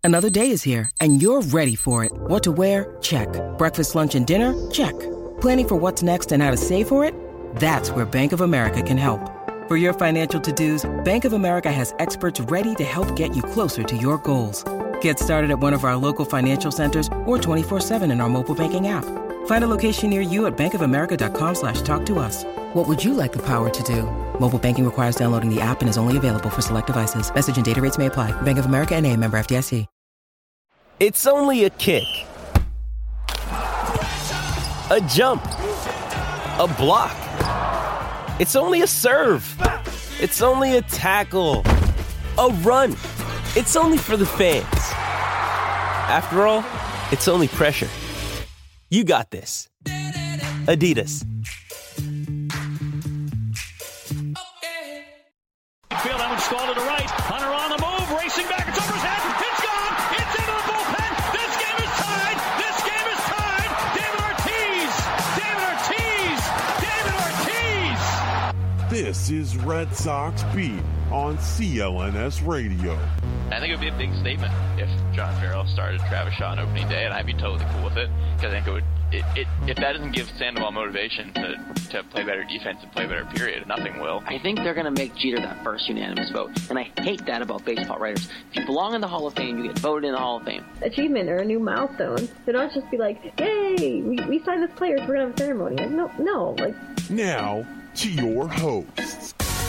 Another day is here, and you're ready for it. What to wear? Check. Breakfast, lunch, and dinner? Check. Planning for what's next and how to save for it? That's where Bank of America can help. For your financial to-dos, Bank of America has experts ready to help get you closer to your goals. Get started at one of our local financial centers or 24/7 in our mobile banking app. Find a location near you at bankofamerica.com/talktous. What would you like the power to do? Mobile banking requires downloading the app and is only available for select devices. Message and data rates may apply. Bank of America N.A., member FDIC. It's only a kick, a jump, a block. It's only a serve. It's only a tackle, a run. It's only for the fans. After all, it's only pressure. You got this. Adidas. Field, that one's stalled to the right. Hunter on the move, racing back. It's over his head. It's gone. It's into the bullpen. This game is tied. This game is tied. David Ortiz. David Ortiz. David Ortiz. This is Red Sox Beat on CLNS Radio. I think it would be a big statement if John Farrell started Travis Shaw on opening day, and I'd be totally cool with it, because I think it would. If that doesn't give Sandoval motivation to play better defense and play better, period, nothing will. I think they're going to make Jeter that first unanimous vote, and I hate that about baseball writers. If you belong in the Hall of Fame, you get voted in the Hall of Fame. Achievement or a new milestone. They don't just be like, yay, we signed this player, so we're going to have a ceremony. Like, no. Now, to your hosts.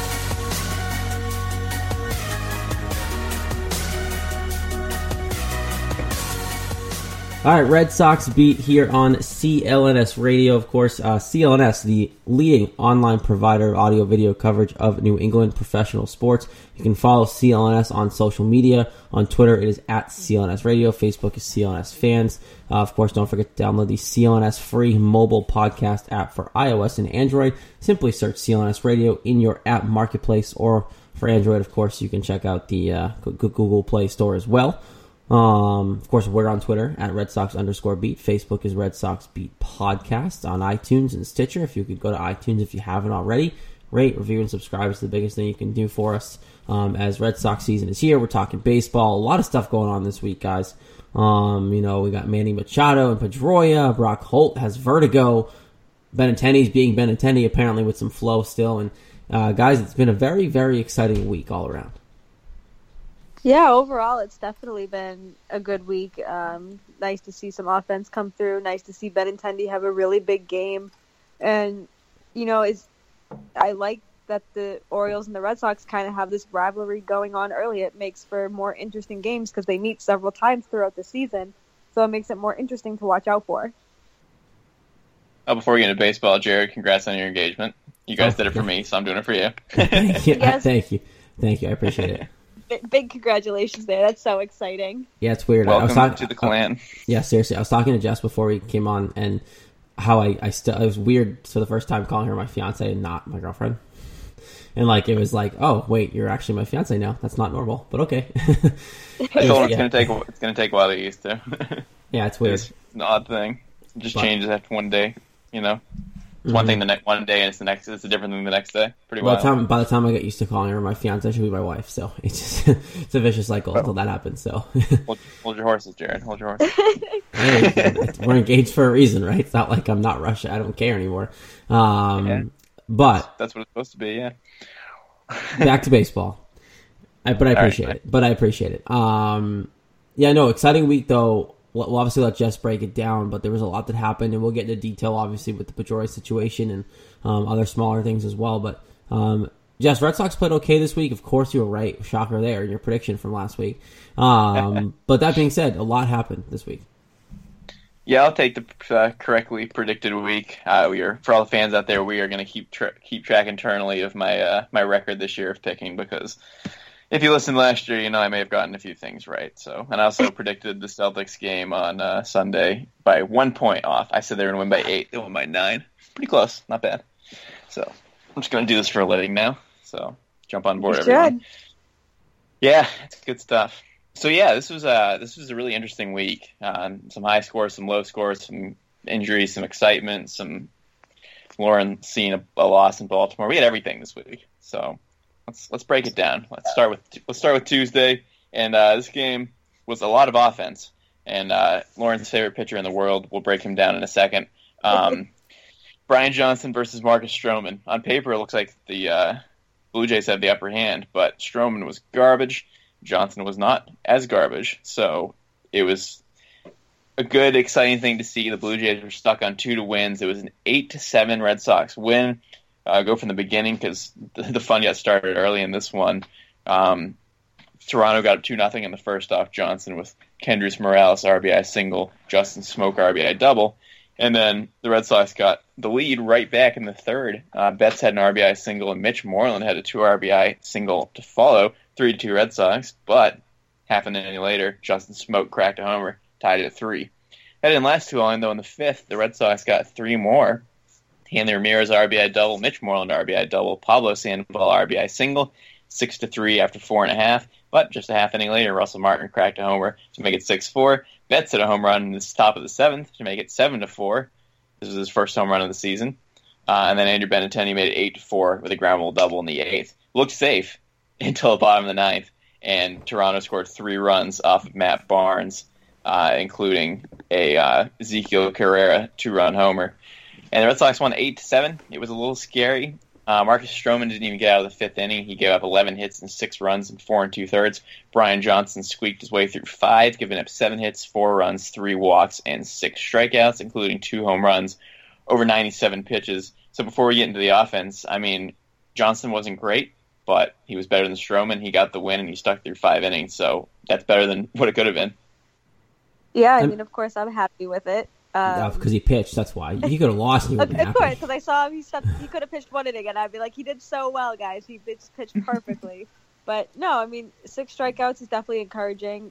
All right, Red Sox Beat here on CLNS Radio. Of course, CLNS, the leading online provider of audio-video coverage of New England professional sports. You can follow CLNS on social media. On Twitter, it is at CLNS Radio. Facebook is CLNS Fans. Of course, don't forget to download the CLNS free mobile podcast app for iOS and Android. Simply search CLNS Radio in your app marketplace, or for Android, of course, you can check out the Google Play Store as well. Of course, we're on Twitter at Red Sox_Beat. Facebook is Red Sox Beat Podcast. On iTunes and Stitcher. If you could go to iTunes if you haven't already, rate, review, and subscribe is the biggest thing you can do for us. As Red Sox season is here, we're talking baseball. A lot of stuff going on this week, guys. We got Manny Machado and Pedroia. Brock Holt has vertigo. Benintendi's being Benintendi, apparently with some flow still. And guys, it's been a very, very exciting week all around. Yeah, overall, it's definitely been a good week. Nice to see some offense come through. Nice to see Benintendi have a really big game. And, I like that the Orioles and the Red Sox kind of have this rivalry going on early. It makes for more interesting games because they meet several times throughout the season. So it makes it more interesting to watch out for. Before we get into baseball, Jared, congrats on your engagement. You guys did it for me, so I'm doing it for you. Yes. Thank you. I appreciate it. Big congratulations there. That's so exciting. Yeah, it's weird. Welcome to the clan. Yeah, seriously. I was talking to Jess before we came on, and how it was weird for the first time calling her my fiance and not my girlfriend. And it was like, oh wait, you're actually my fiance now. That's not normal, but okay. I told him it's gonna take a while to get used to. Yeah, it's weird. It's an odd thing. It just changes after one day. It's one thing the next one day, and it's a different thing the next day. Pretty wild. By the time I get used to calling her my fiance, she'll be my wife. So it's a vicious cycle until that happens. So hold your horses, Jared. Hold your horses. Hey, we're engaged for a reason, right? It's not like I'm not Russia. I don't care anymore. But that's what it's supposed to be. Yeah. Back to baseball. But I appreciate it. But I appreciate it. Exciting week though. We'll obviously let Jess break it down, but there was a lot that happened, and we'll get into detail, obviously, with the Pedroia situation and other smaller things as well. But, Jess, Red Sox played okay this week. Of course, you were right. Shocker there in your prediction from last week. But that being said, a lot happened this week. Yeah, I'll take the correctly predicted week. For all the fans out there, we are going to keep track internally of my record this year of picking, because if you listened last year, I may have gotten a few things right. So, and I also predicted the Celtics game on Sunday by 1 point off. I said they were going to win by 8. They won by 9. Pretty close. Not bad. So I'm just going to do this for a living now. So jump on board, everyone. Yeah, it's good stuff. So yeah, this was a really interesting week. Some high scores, some low scores, some injuries, some excitement, some Lauren seeing a loss in Baltimore. We had everything this week. So let's break it down. Let's start with Tuesday, and this game was a lot of offense. And Lauren's favorite pitcher in the world, we'll break him down in a second. Brian Johnson versus Marcus Stroman. On paper, it looks like the Blue Jays have the upper hand, but Stroman was garbage. Johnson was not as garbage. So it was a good, exciting thing to see. The Blue Jays were stuck on 2 wins. It was an 8-7 Red Sox win. Go from the beginning because the fun got started early in this one. Toronto got up 2-0 in the first off Johnson with Kendrys Morales RBI single, Justin Smoke RBI double. And then the Red Sox got the lead right back in the third. Betts had an RBI single, and Mitch Moreland had a 2 RBI single to follow, 3-2 Red Sox. But half an inning later, Justin Smoke cracked a homer, tied it at 3. That didn't last too long, though. In the fifth, the Red Sox got 3 more. Hanley Ramirez RBI double, Mitch Moreland RBI double, Pablo Sandoval RBI single, 6-3 after 4.5. But just a half inning later, Russell Martin cracked a homer to make it 6-4. Betts hit a home run in the top of the 7th to make it 7-4. This was his first home run of the season. And then Andrew Benintendi made it 8-4 with a ground rule double in the 8th. Looked safe until the bottom of the 9th. And Toronto scored 3 runs off of Matt Barnes, including a Ezekiel Carrera 2-run homer. And the Red Sox won 8-7. It was a little scary. Marcus Stroman didn't even get out of the 5th inning. He gave up 11 hits and 6 runs in 4 2/3. Brian Johnson squeaked his way through 5, giving up 7 hits, 4 runs, 3 walks, and 6 strikeouts, including 2 home runs over 97 pitches. So before we get into the offense, I mean, Johnson wasn't great, but he was better than Stroman. He got the win, and he stuck through 5 innings. So that's better than what it could have been. Yeah, I mean, of course, I'm happy with it. Because he pitched, that's why. He could have lost. He of course, because I saw him. He could have pitched 1 inning, and I'd be like, he did so well, guys. He pitched perfectly. But no, I mean, 6 strikeouts is definitely encouraging.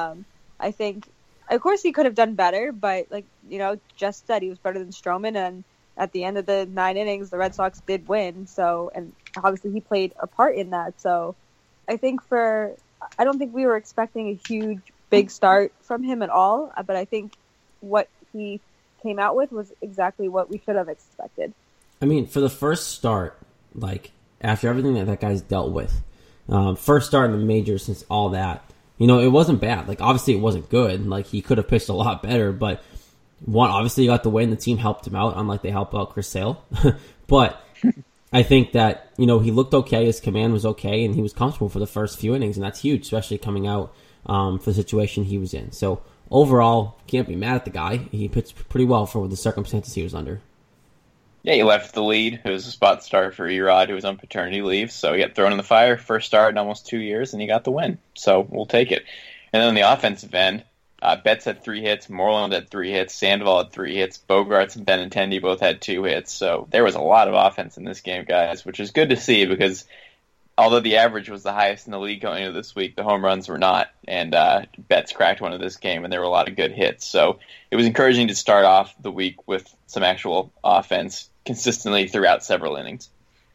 I think, of course, he could have done better, but like just said, he was better than Stroman, and at the end of the 9 innings, the Red Sox did win. So, and obviously, he played a part in that. So, I think I don't think we were expecting a huge, big start from him at all. But I think what he came out with was exactly what we should have expected. I mean, for the first start, like, after everything that guy's dealt with, first start in the majors since all that, it wasn't bad. Like, obviously it wasn't good. Like, he could have pitched a lot better, but obviously he got the win. The team helped him out, unlike they helped out Chris Sale. But I think that, he looked okay, his command was okay, and he was comfortable for the first few innings, and that's huge, especially coming out for the situation he was in. So, overall, can't be mad at the guy. He pitched pretty well for the circumstances he was under. Yeah, he left the lead. It was a spot start for Erod, who was on paternity leave. So he got thrown in the fire, first start in almost 2 years, and he got the win. So we'll take it. And then on the offensive end, Betts had 3 hits, Moreland had 3 hits, Sandoval had 3 hits, Bogarts and Benintendi both had 2 hits. So there was a lot of offense in this game, guys, which is good to see because although the average was the highest in the league going into this week, the home runs were not, and Betts cracked one of this game, and there were a lot of good hits. So it was encouraging to start off the week with some actual offense consistently throughout several innings.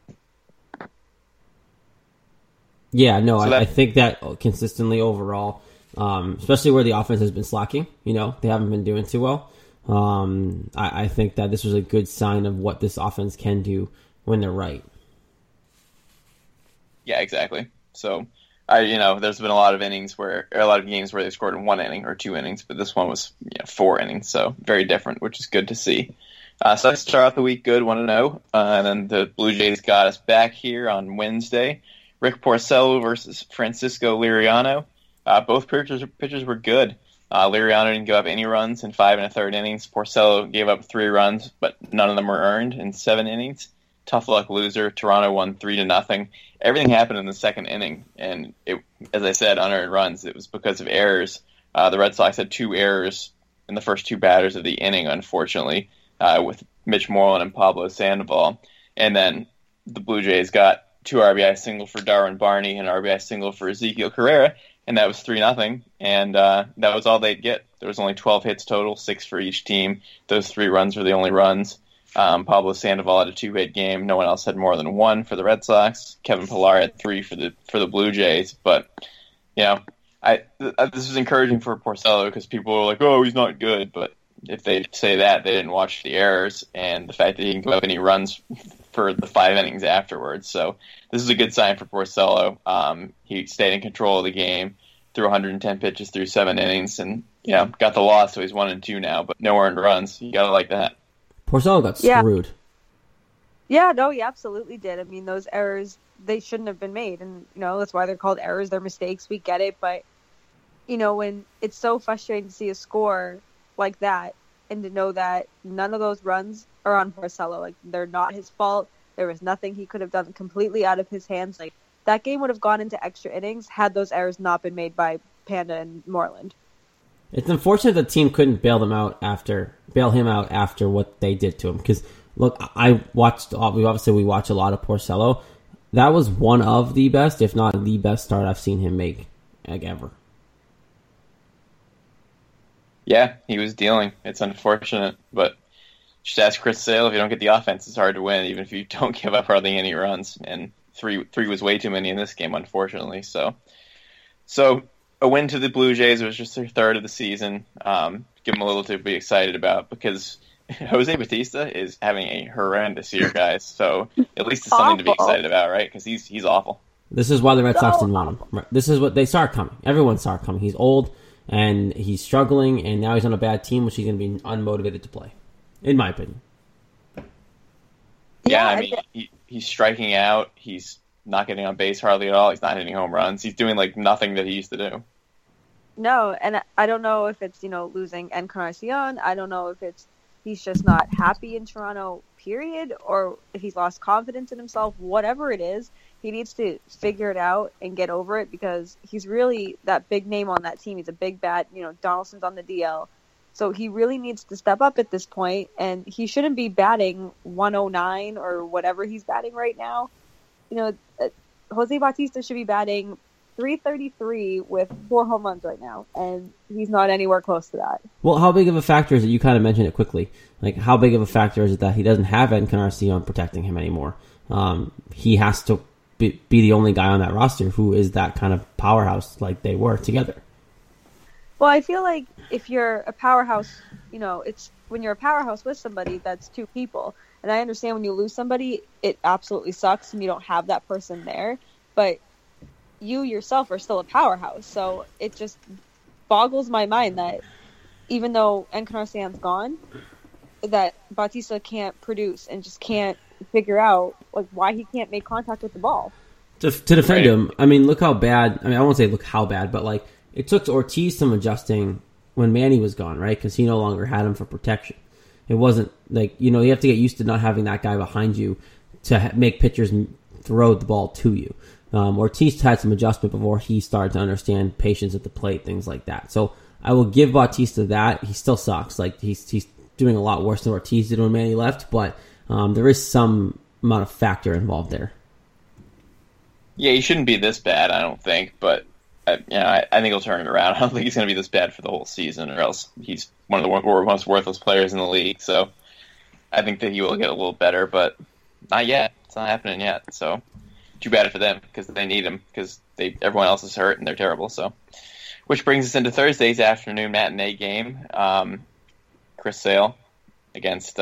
Yeah, no, so I think that consistently overall, especially where the offense has been slacking, they haven't been doing too well. I think that this was a good sign of what this offense can do when they're right. Yeah, exactly. So, there's been a lot of games where they scored in 1 inning or 2 innings, but this one was 4 innings, so very different, which is good to see. So let's start off the week good, 1-0, and then the Blue Jays got us back here on Wednesday. Rick Porcello versus Francisco Liriano. Both pitchers were good. Liriano didn't give up any runs in 5 1/3 innings. Porcello gave up 3 runs, but none of them were earned in 7 innings. Tough luck loser. Toronto won 3-0. Everything happened in the second inning, and as I said, unearned runs. It was because of errors. The Red Sox had 2 errors in the first 2 batters of the inning, unfortunately, with Mitch Moreland and Pablo Sandoval. And then the Blue Jays got 2 RBI single for Darwin Barney and an RBI single for Ezekiel Carrera, and that was 3-0. And that was all they'd get. There was only 12 hits total, 6 for each team. Those 3 runs were the only runs. Pablo Sandoval had a 2-hit game. No one else had more than 1 for the Red Sox. Kevin Pillar had 3 for the Blue Jays. But this was encouraging for Porcello because people were like, "Oh, he's not good." But if they say that, they didn't watch the errors and the fact that he didn't give up any runs for the 5 innings afterwards. So this is a good sign for Porcello. He stayed in control of the game. threw 110 pitches through 7 innings, and got the loss, so he's 1-2 now, but no earned runs. You gotta like that. Porcello got screwed. Yeah, no, he absolutely did. I mean, those errors, they shouldn't have been made, and that's why they're called errors. They're mistakes. We get it, but when it's so frustrating to see a score like that, and to know that none of those runs are on Porcello, like they're not his fault. There was nothing he could have done completely out of his hands. Like that game would have gone into extra innings had those errors not been made by Panda and Moreland. It's unfortunate the team couldn't bail him out after what they did to him. Because look, we watch a lot of Porcello. That was one of the best, if not the best start I've seen him make ever. Yeah, he was dealing. It's unfortunate, but just ask Chris Sale. If you don't get the offense, it's hard to win, even if you don't give up hardly any runs. And three was way too many in this game, unfortunately. So a win to the Blue Jays. It was just their third of the season. Give them a little to be excited about, because Jose Bautista is having a horrendous year, guys. So at least it's something to be excited about, right? Because he's awful. This is why the Red Sox didn't want him. This is what they saw coming. Everyone saw it coming. He's old, and he's struggling, and now he's on a bad team, which he's going to be unmotivated to play, in my opinion. Yeah, I mean, he's striking out. He's not getting on base hardly at all. He's not hitting home runs. He's doing nothing that he used to do. No, and I don't know if it's losing Encarnacion. I don't know if it's he's just not happy in Toronto, period, or if he's lost confidence in himself. Whatever it is, he needs to figure it out and get over it, because he's really that big name on that team. He's a big bat. Donaldson's on the DL. So he really needs to step up at this point, and he shouldn't be batting 109 or whatever he's batting right now. Jose Bautista should be batting 333 with 4 home runs right now, and he's not anywhere close to that. Well, how big of a factor is it? You kind of mentioned it quickly. Like, how big of a factor is it that he doesn't have Encarnacion protecting him anymore? He has to be the only guy on that roster who is that kind of powerhouse like they were together. Well, I feel like if you're a powerhouse, it's when you're a powerhouse with somebody, that's 2 people. And I understand when you lose somebody, it absolutely sucks and you don't have that person there. But you yourself are still a powerhouse. So it just boggles my mind that even though Encarnacion's gone, that Bautista can't produce and just can't figure out why he can't make contact with the ball. To defend him, I mean, look how bad. I mean, I won't say look how bad, but it took Ortiz some adjusting when Manny was gone, right? Because he no longer had him for protection. It wasn't you have to get used to not having that guy behind you to make pitchers throw the ball to you. Ortiz had some adjustment before he started to understand patience at the plate, things like that. So I will give Bautista that. He still sucks. He's doing a lot worse than Ortiz did when Manny left, but there is some amount of factor involved there. Yeah, he shouldn't be this bad, I don't think, but I think he'll turn it around. I don't think he's going to be this bad for the whole season, or else he's one of the most worthless players in the league. So I think that he will get a little better, but not yet. It's not happening yet. So too bad for them, because they need him, because everyone else is hurt and they're terrible. So, which brings us into Thursday's afternoon matinee game. Chris Sale against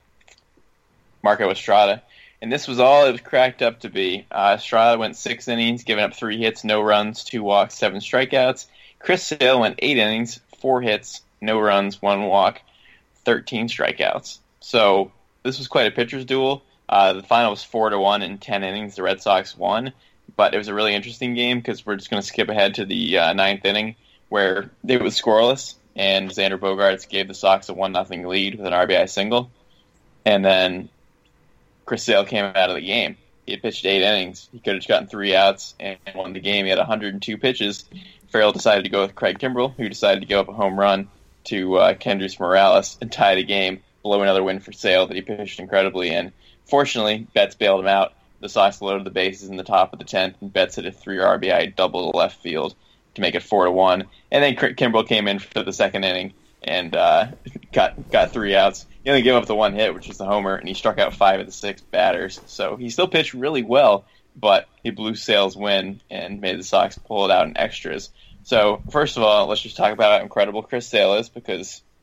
Marco Estrada. And this was all it was cracked up to be. Estrada went 6 innings, giving up 3 hits, no runs, 2 walks, 7 strikeouts. Chris Sale went 8 innings, 4 hits, no runs, 1 walk, 13 strikeouts. So this was quite a pitcher's duel. The final was 4-1 in 10 innings. The Red Sox won. But it was a really interesting game, because we're just going to skip ahead to the 9th inning, where it was scoreless, and Xander Bogaerts gave the Sox a 1-0 lead with an RBI single. And then Chris Sale came out of the game. He had pitched 8 innings. He could have gotten 3 outs and won the game. He had 102 pitches. Farrell decided to go with Craig Kimbrell, who decided to give up a home run to Kendrys Morales and tie the game, blow another win for Sale that he pitched incredibly. And fortunately, Betts bailed him out. The Sox loaded the bases in the top of the 10th, and Betts hit a 3 RBI double to left field to make it 4-1. And then Kimbrell came in for the 2nd inning and got 3 outs. He only gave up the 1 hit, which was the homer, and he struck out 5 of the 6 batters. So he still pitched really well, but he blew Sale's win and made the Sox pull it out in extras. So first of all, let's just talk about how incredible Chris Sale is, because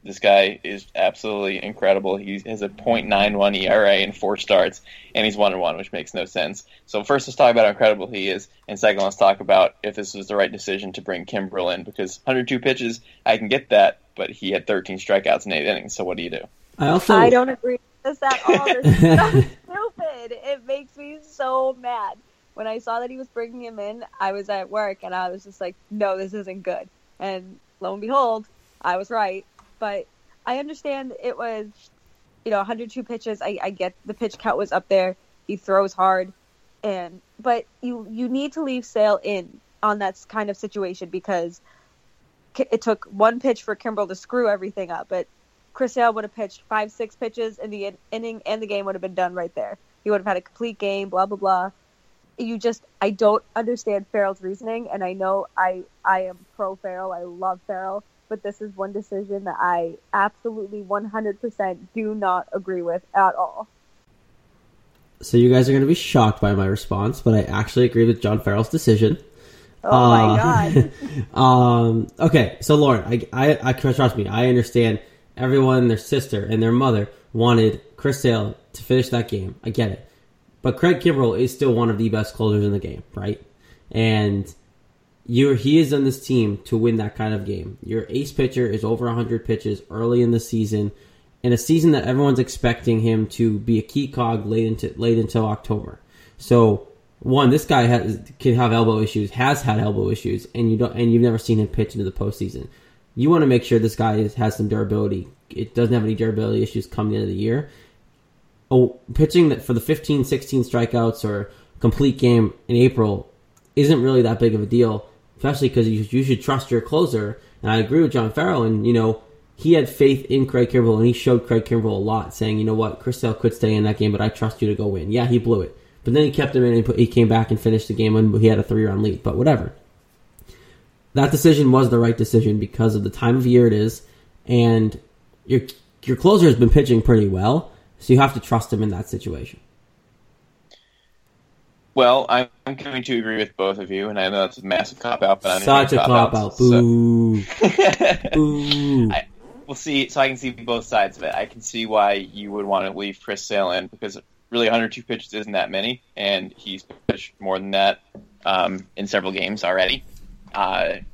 This guy is absolutely incredible. He has a .91 ERA in 4 starts, and he's 1-1, which makes no sense. So first, let's talk about how incredible he is, and second, let's talk about if this was the right decision to bring Kimbrel in, because 102 pitches, I can get that, but he had 13 strikeouts in 8 innings, so what do you do? I don't agree with this at all. This is so stupid. It makes me so mad. When I saw that he was bringing him in, I was at work, and I was just like, no, this isn't good. And lo and behold, I was right. But I understand it was, 102 pitches. I get the pitch count was up there. He throws hard. But you need to leave Sale in on that kind of situation because it took one pitch for Kimbrel to screw everything up. But Chris Sale would have pitched 5-6 pitches in the inning and the game would have been done right there. He would have had a complete game, blah, blah, blah. I don't understand Farrell's reasoning, and I know I am pro Farrell. I love Farrell. But this is one decision that I absolutely 100% do not agree with at all. So you guys are going to be shocked by my response, but I actually agree with John Farrell's decision. Oh my God. Okay, so Lauren, I trust me. I understand everyone, their sister and their mother wanted Chris Sale to finish that game. I get it. But Craig Kimbrel is still one of the best closers in the game, right? And he is on this team to win that kind of game. Your ace pitcher is over 100 pitches early in the season, in a season that everyone's expecting him to be a key cog late until October. So, one, this guy can have elbow issues, has had elbow issues, and you've never seen him pitch into the postseason. You want to make sure this guy has some durability. It doesn't have any durability issues come the end of the year. Pitching that for the 15, 16 strikeouts or complete game in April isn't really that big of a deal, especially because you should trust your closer. And I agree with John Farrell, and he had faith in Craig Kimbrel, and he showed Craig Kimbrel a lot, saying, you know what, Chris Sale could stay in that game, but I trust you to go win. Yeah, he blew it. But then he kept him in, and he came back and finished the game when he had a 3-run lead. But whatever. That decision was the right decision because of the time of year it is, and your closer has been pitching pretty well, so you have to trust him in that situation. Well, I'm going to agree with both of you, and I know that's a massive cop-out, but I'm such a cop-out. Boo. So. Boo. We'll see. So I can see both sides of it. I can see why you would want to leave Chris Sale in, because really 102 pitches isn't that many, and he's pitched more than that in several games already. But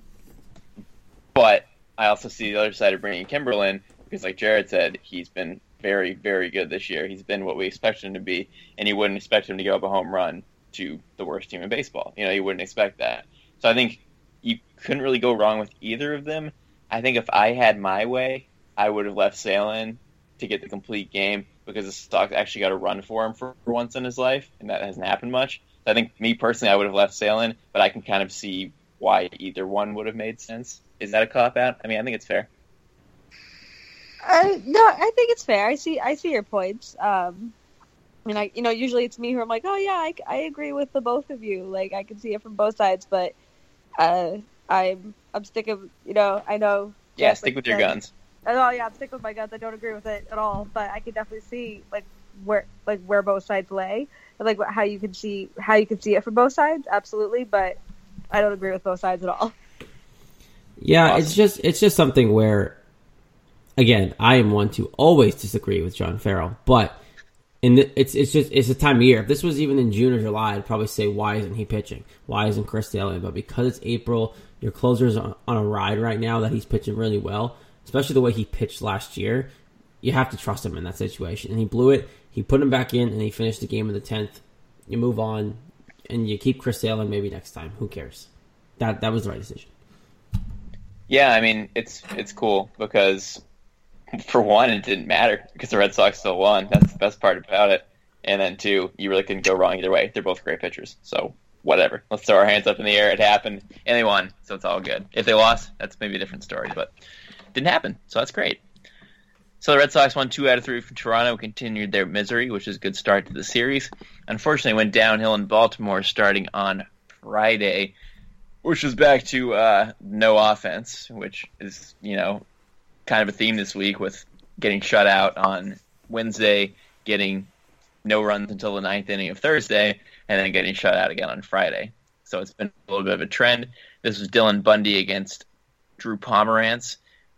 I also see the other side of bringing Kimbrel in, because like Jared said, he's been very, very good this year. He's been what we expected him to be, and you wouldn't expect him to give up a home run to the worst team in baseball. You wouldn't expect that. So I think you couldn't really go wrong with either of them. I think if I had my way, I would have left Sale in to get the complete game, because the stock actually got a run for him for once in his life, and that hasn't happened much. So I think, me personally, I would have left Sale in, but I can kind of see why either one would have made sense. Is that a cop-out? I mean, I think it's fair. No, I think it's fair. I see your points. Usually it's me who I'm like, oh yeah, I agree with the both of you. Like, I can see it from both sides, but I'm sticking. I know. Yeah, stick with your guns. Oh yeah, I'm sticking with my guns. I don't agree with it at all, but I can definitely see where both sides lay, and how you can see it from both sides. Absolutely, but I don't agree with both sides at all. Yeah, awesome. It's just something where, again, I am one to always disagree with John Farrell, but it's a time of year. If this was even in June or July, I'd probably say, why isn't he pitching? Why isn't Chris Sale in? But because it's April, your closer's on a ride right now that he's pitching really well, especially the way he pitched last year, you have to trust him in that situation. And he blew it. He put him back in, and he finished the game in the 10th. You move on, and you keep Chris Sale in maybe next time. Who cares? That was the right decision. Yeah, I mean, it's cool because, for one, it didn't matter because the Red Sox still won. That's the best part about it. And then, two, you really couldn't go wrong either way. They're both great pitchers. So, whatever. Let's throw our hands up in the air. It happened, and they won, so it's all good. If they lost, that's maybe a different story, but it didn't happen, so that's great. So the Red Sox won 2 out of 3 from Toronto, continued their misery, which is a good start to the series. Unfortunately, went downhill in Baltimore starting on Friday, which was back to no offense, which is, kind of a theme this week with getting shut out on Wednesday, getting no runs until the 9th inning of Thursday, and then getting shut out again on Friday. So it's been a little bit of a trend. This was Dylan Bundy against Drew Pomerantz.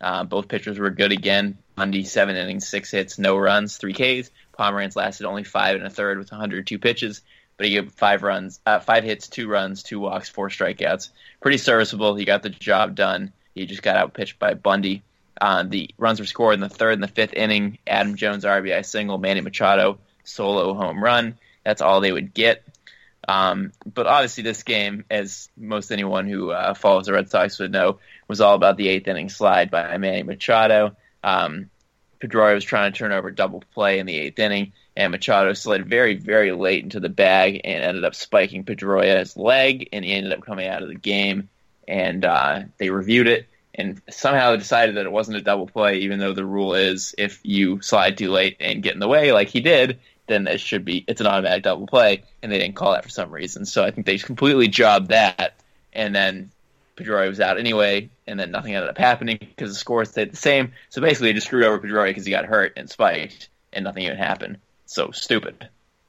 Both pitchers were good again. Bundy, 7 innings, 6 hits, no runs, 3 Ks. Pomerantz lasted only 5 1/3 with 102 pitches, but he gave 5 hits, 2 runs, 2 walks, 4 strikeouts. Pretty serviceable. He got the job done. He just got outpitched by Bundy. The runs were scored in the 3rd and the 5th inning. Adam Jones RBI single, Manny Machado solo home run. That's all they would get. But obviously this game, as most anyone who follows the Red Sox would know, was all about the 8th inning slide by Manny Machado. Pedroia was trying to turn over double play in the 8th inning, and Machado slid very, very late into the bag and ended up spiking Pedroia's leg, and he ended up coming out of the game. And they reviewed it and somehow decided that it wasn't a double play, even though the rule is if you slide too late and get in the way like he did, then it's an automatic double play, and they didn't call that for some reason. So I think they just completely jobbed that, and then Pedroia was out anyway, and then nothing ended up happening because the score stayed the same. So basically they just screwed over Pedroia because he got hurt and spiked, and nothing even happened. So stupid.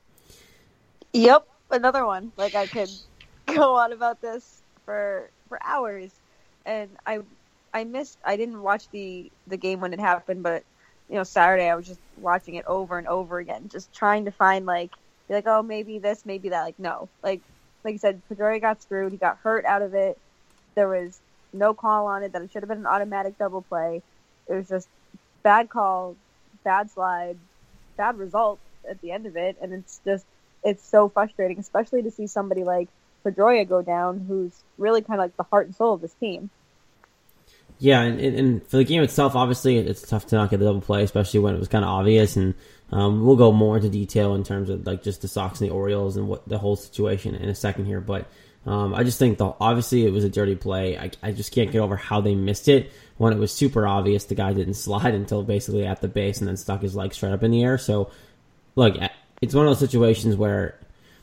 Yep, another one. Like, I could go on about this for hours, and I didn't watch the game when it happened, but Saturday I was just watching it over and over again, just trying to find oh, maybe this, maybe that. Like, no, like you said, Pedroia got screwed. He got hurt out of it. There was no call on it that it should have been an automatic double play. It was just bad call, bad slide, bad result at the end of it, and it's so frustrating, especially to see somebody like Pedroia go down, who's really kind of like the heart and soul of this team. Yeah, and for the game itself, obviously, it's tough to not get a double play, especially when it was kind of obvious. And we'll go more into detail in terms of just the Sox and the Orioles and what the whole situation in a second here. But I just think obviously it was a dirty play. I just can't get over how they missed it when it was super obvious the guy didn't slide until basically at the base and then stuck his leg straight up in the air. So, look, it's one of those situations where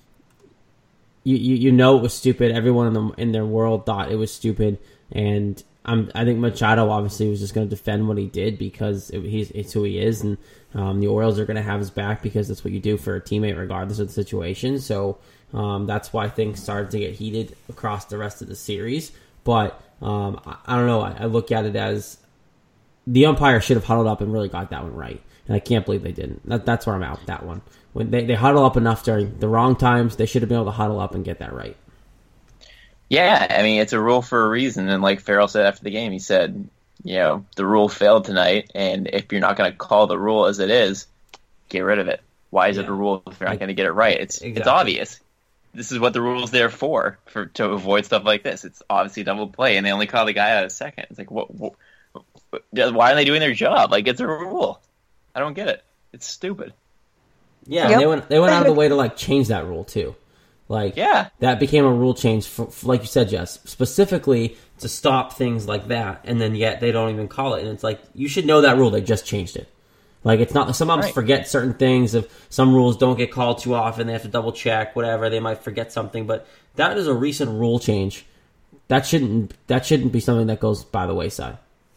you know it was stupid. Everyone in their world thought it was stupid, and I think Machado obviously was just going to defend what he did because it's who he is, and the Orioles are going to have his back because that's what you do for a teammate regardless of the situation. So that's why things started to get heated across the rest of the series. But I don't know. I look at it as the umpire should have huddled up and really got that one right, and I can't believe they didn't. That's where I'm at with that one. When they huddle up enough during the wrong times, they should have been able to huddle up and get that right. Yeah, I mean, it's a rule for a reason, and like Farrell said after the game, he said, the rule failed tonight, and if you're not going to call the rule as it is, get rid of it. Why is it a rule if you're not going to get it right? It's obvious. This is what the rule's there for to avoid stuff like this. It's obviously double play, and they only call the guy out a second. It's like, what, why are they doing their job? Like, it's a rule. I don't get it. It's stupid. Yeah, yep. They went out of the way to change that rule too. That became a rule change, for, like you said, Jess, specifically to stop things like that, and then yet they don't even call it. And it's like, you should know that rule. They just changed it. It's not, some umps forget certain things. If some rules don't get called too often, they have to double check, whatever. They might forget something, but that is a recent rule change. That shouldn't be something that goes by the wayside.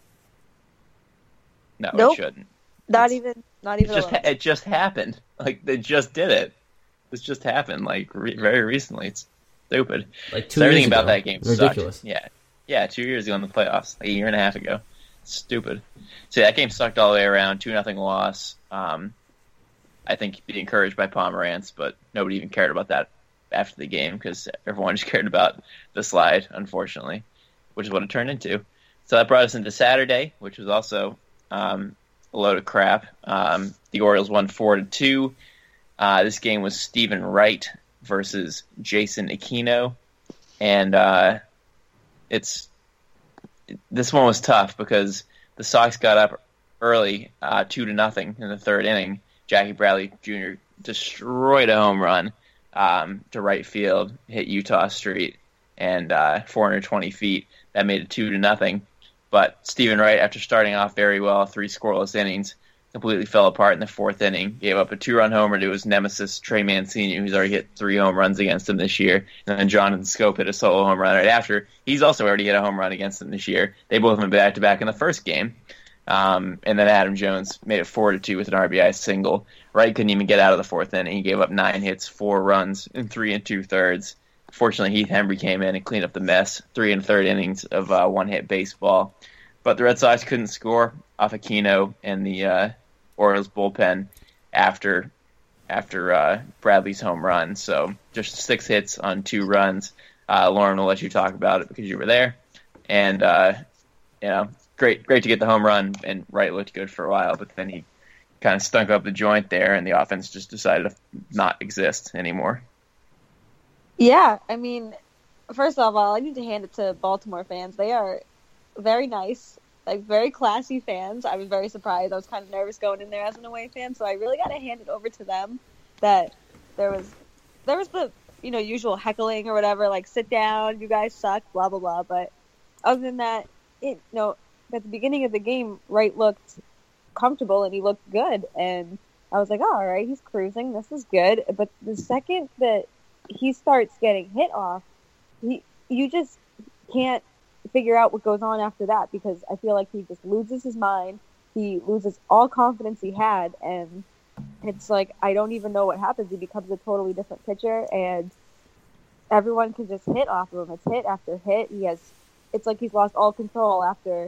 No, nope. It shouldn't. Not even. It just happened. They just did it. This just happened, very recently. It's stupid. 2 years everything ago. About that game ridiculous. Sucked. Yeah, 2 years ago in the playoffs, a year and a half ago. Stupid. So that game sucked all the way around. 2-0 loss. I think he'd be encouraged by Pomerantz, but nobody even cared about that after the game because everyone just cared about the slide, unfortunately, which is what it turned into. So that brought us into Saturday, which was also a load of crap. The Orioles won 4-2. This game was Stephen Wright versus Jason Aquino, and this one was tough because the Sox got up early, 2-0 in the 3rd inning. Jackie Bradley Jr. destroyed a home run to right field, hit Utah Street, and 420 feet. That made it 2-0. But Stephen Wright, after starting off very well, 3 scoreless innings, completely fell apart in the 4th inning, gave up a 2-run homer to his nemesis, Trey Mancini, who's already hit 3 home runs against him this year. And then Jonathan Scope hit a solo home run right after. He's also already hit a home run against him this year. They both went back-to-back in the first game. And then Adam Jones made it 4-2 with an RBI single. Wright couldn't even get out of the 4th inning. He gave up 9 hits, 4 runs in 3 2/3. Fortunately, Heath Hembry came in and cleaned up the mess. 3 1/3 innings of one-hit baseball. But the Red Sox couldn't score off Aquino and the Orioles bullpen after Bradley's home run. So just 6 hits on 2 runs. Lauren will let you talk about it because you were there. And, great to get the home run. And Wright looked good for a while, but then he kind of stunk up the joint there, and the offense just decided to not exist anymore. Yeah, I mean, first of all, I need to hand it to Baltimore fans. They are very nice, like very classy fans. I was very surprised. I was kind of nervous going in there as an away fan, so I really got to hand it over to them that there was the usual heckling or whatever, like sit down, you guys suck, blah blah blah. But other than that, at the beginning of the game, Wright looked comfortable and he looked good, and I was like, oh, all right, he's cruising, this is good. But the second that he starts getting hit off, you just can't figure out what goes on after that, because I feel like he just loses his mind, he loses all confidence he had, and it's like I don't even know what happens. He becomes a totally different pitcher, and everyone can just hit off of him. It's hit after hit. It's like he's lost all control after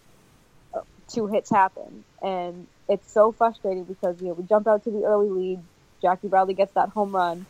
2 hits happen, and it's so frustrating because we jump out to the early lead. Jackie Bradley gets that home run.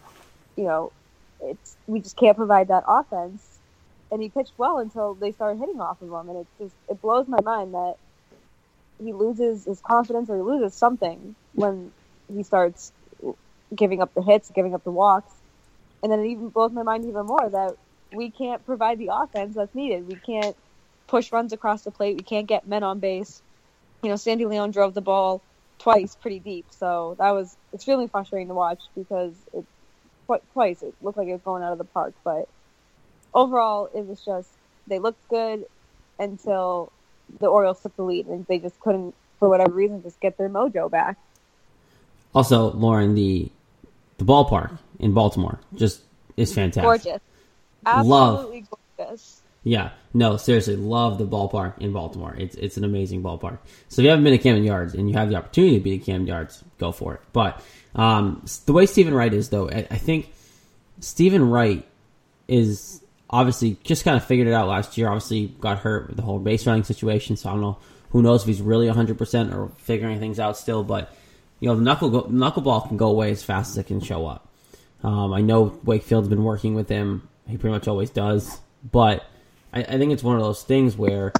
We just can't provide that offense, and he pitched well until they started hitting off of him, and it blows my mind that he loses his confidence or he loses something when he starts giving up the hits, giving up the walks, and then it even blows my mind even more that we can't provide the offense that's needed. We can't push runs across the plate. We can't get men on base. Sandy Leon drove the ball twice pretty deep, so it's really frustrating to watch because twice it looked like it was going out of the park. But overall, it was just they looked good until the Orioles took the lead, and they just couldn't, for whatever reason, just get their mojo back. Also, Lauren, the ballpark in Baltimore just is fantastic. Gorgeous. Absolutely gorgeous. Yeah, no, seriously, love the ballpark in Baltimore. It's an amazing ballpark. So if you haven't been to Camden Yards and you have the opportunity to be at Camden Yards, go for it. But the way Stephen Wright is, though, I think Stephen Wright is obviously just kind of figured it out last year. Obviously got hurt with the whole base running situation, so I don't know. Who knows if he's really 100% or figuring things out still. But, the knuckleball can go away as fast as it can show up. I know Wakefield's been working with him. He pretty much always does. But I think it's one of those things where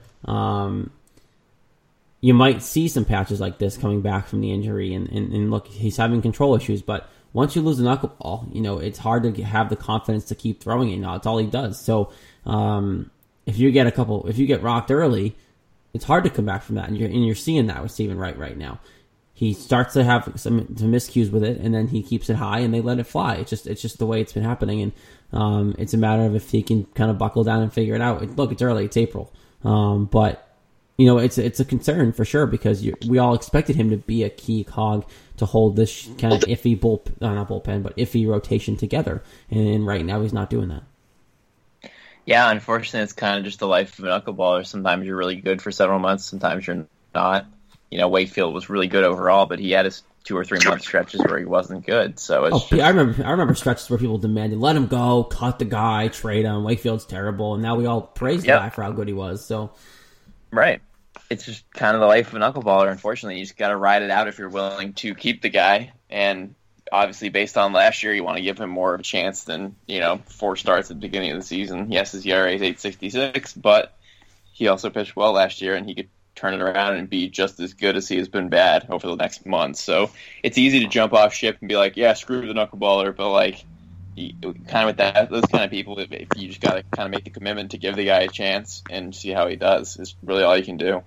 you might see some patches like this coming back from the injury. And look, he's having control issues. But once you lose the knuckleball, it's hard to have the confidence to keep throwing it. Now it's all he does. So if you get rocked early, it's hard to come back from that. And you're seeing that with Stephen Wright right now. He starts to have some miscues with it, and then he keeps it high, and they let it fly. It's just the way it's been happening, and it's a matter of if he can kind of buckle down and figure it out. Look, it's early, it's April, but it's a concern for sure because we all expected him to be a key cog to hold this kind of iffy iffy rotation together, and right now he's not doing that. Yeah, unfortunately, it's kind of just the life of a knuckleballer. Sometimes you're really good for several months, sometimes you're not. Wakefield was really good overall, but he had his 2 or 3 month stretches where he wasn't good. So I remember stretches where people demanded, let him go, cut the guy, trade him. Wakefield's terrible, and now we all praise the guy for how good he was. So, right, it's just kind of the life of a knuckleballer. Unfortunately, you just got to ride it out if you're willing to keep the guy. And obviously, based on last year, you want to give him more of a chance than 4 starts at the beginning of the season. Yes, his ERA is 8.66, but he also pitched well last year, and he could turn it around and be just as good as he has been bad over the next month. So it's easy to jump off ship and be like, yeah, screw the knuckleballer, but kind of with those kind of people, if you just got to kind of make the commitment to give the guy a chance and see how he does is really all you can do.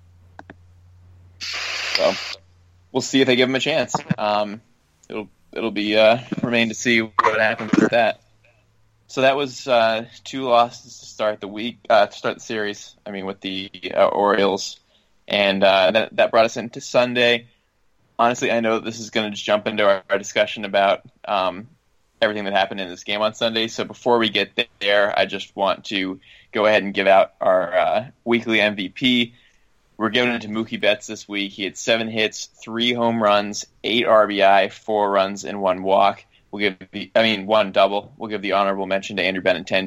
So we'll see if they give him a chance. It'll be remain to see what happens with that. So that was 2 losses to start the week, to start the series. I mean, with the Orioles, and that brought us into Sunday. Honestly, I know that this is going to just jump into our discussion about everything that happened in this game on Sunday. So before we get there, I just want to go ahead and give out our weekly MVP. We're giving it to Mookie Betts this week. He had 7 hits, 3 home runs, 8 RBI, 4 runs, and 1 walk. 1 double. We'll give the honorable mention to Andrew Benintendi